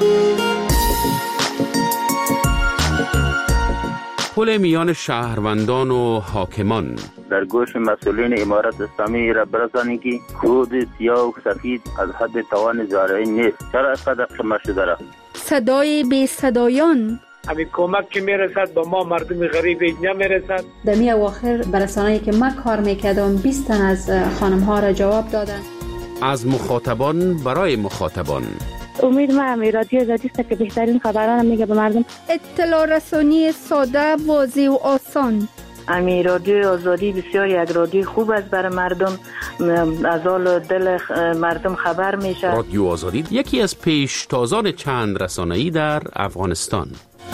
پل میان شهروندان و حاکمان در گوش مسئولین امارت اسلامی را برسانید که کود سیاه و سفید از حد توان زارعین نیست. چرا اینقدر قمه شده را؟ صدای بی صدایان همین کمک که میرسد به ما مردم غریب نمیرسد. در می اواخر برسانه‌ای که ما کار میکردم بیست تن از خانم ها را جواب دادن. از مخاطبان برای مخاطبان. امید ما همی رادیو آزادی است که بهترین خبران میگه به مردم. اطلاع رسانی ساده، واضح و آسان. امی رادیو آزادی بسیار یک رادیو خوب است برای مردم، از حال دل مردم خبر میشه. رادیو آزادی یکی از پیشتازان چند رسانه‌ای در افغانستان.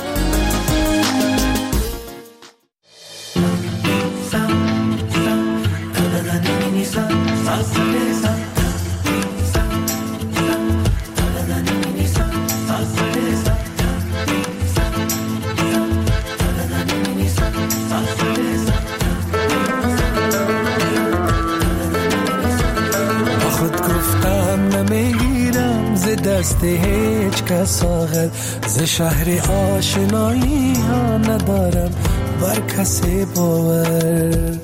دست هیچ کس آغل ز شهر آشنایی ها ندارم بر کسی باور.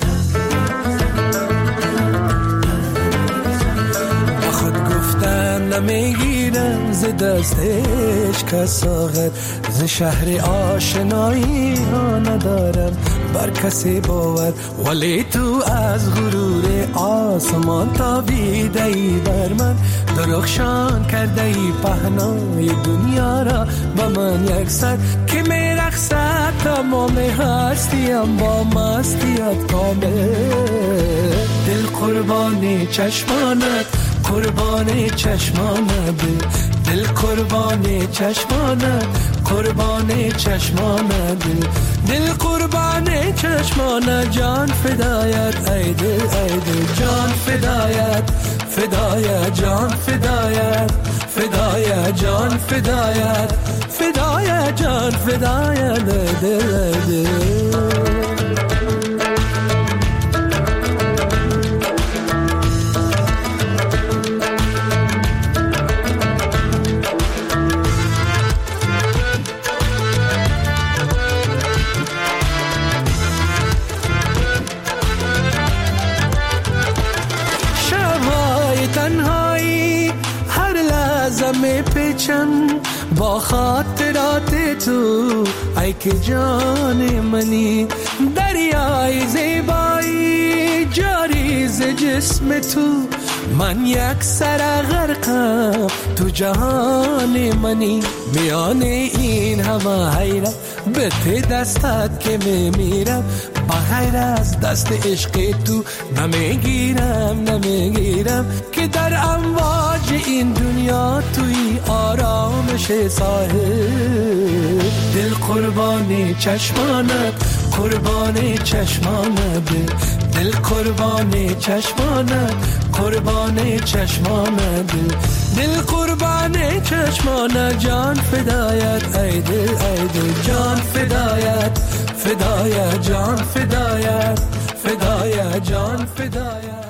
خود گفتن نمیگیرم ز دست هیچ کس آغل ز شهر آشنایی ها ندارم بر کسی باور. ولی تو از غرور آسمان تابیده ای بر من، درخشان کرده ای پهنای دنیا را با من یک سر که می رقصد تمام هستیم با مستیت کامل. دل قربان چشمانت قربان چشمانت دل قربان چشمانت قربان چشمانت دل قربان چشمانت جان فدایت ای دل ای دل جان فدایت فدایت جان فدایت فدایت جان فدایت فدایت جان فدایت دل دل. می پیچم با خاطرات تو ای که جان منی، دریای زیبایی جاری ز جسم تو، من یک سر غرقم تو جهان منی. میان این همه حیرت به ته دستت که میمیرم، بغیر از دست عشق تو نمیگیرم نمیگیرم که در امواج این دنیا توی آرامش ساحل. دل قربان چشمانت قربان چشمانت دل قربان چشمانت قربان چشمانت دل قربان چشمانت جان فدایت ای دل ای دل جان فدایت فدایت جان فدایت فدایت جان فدایت.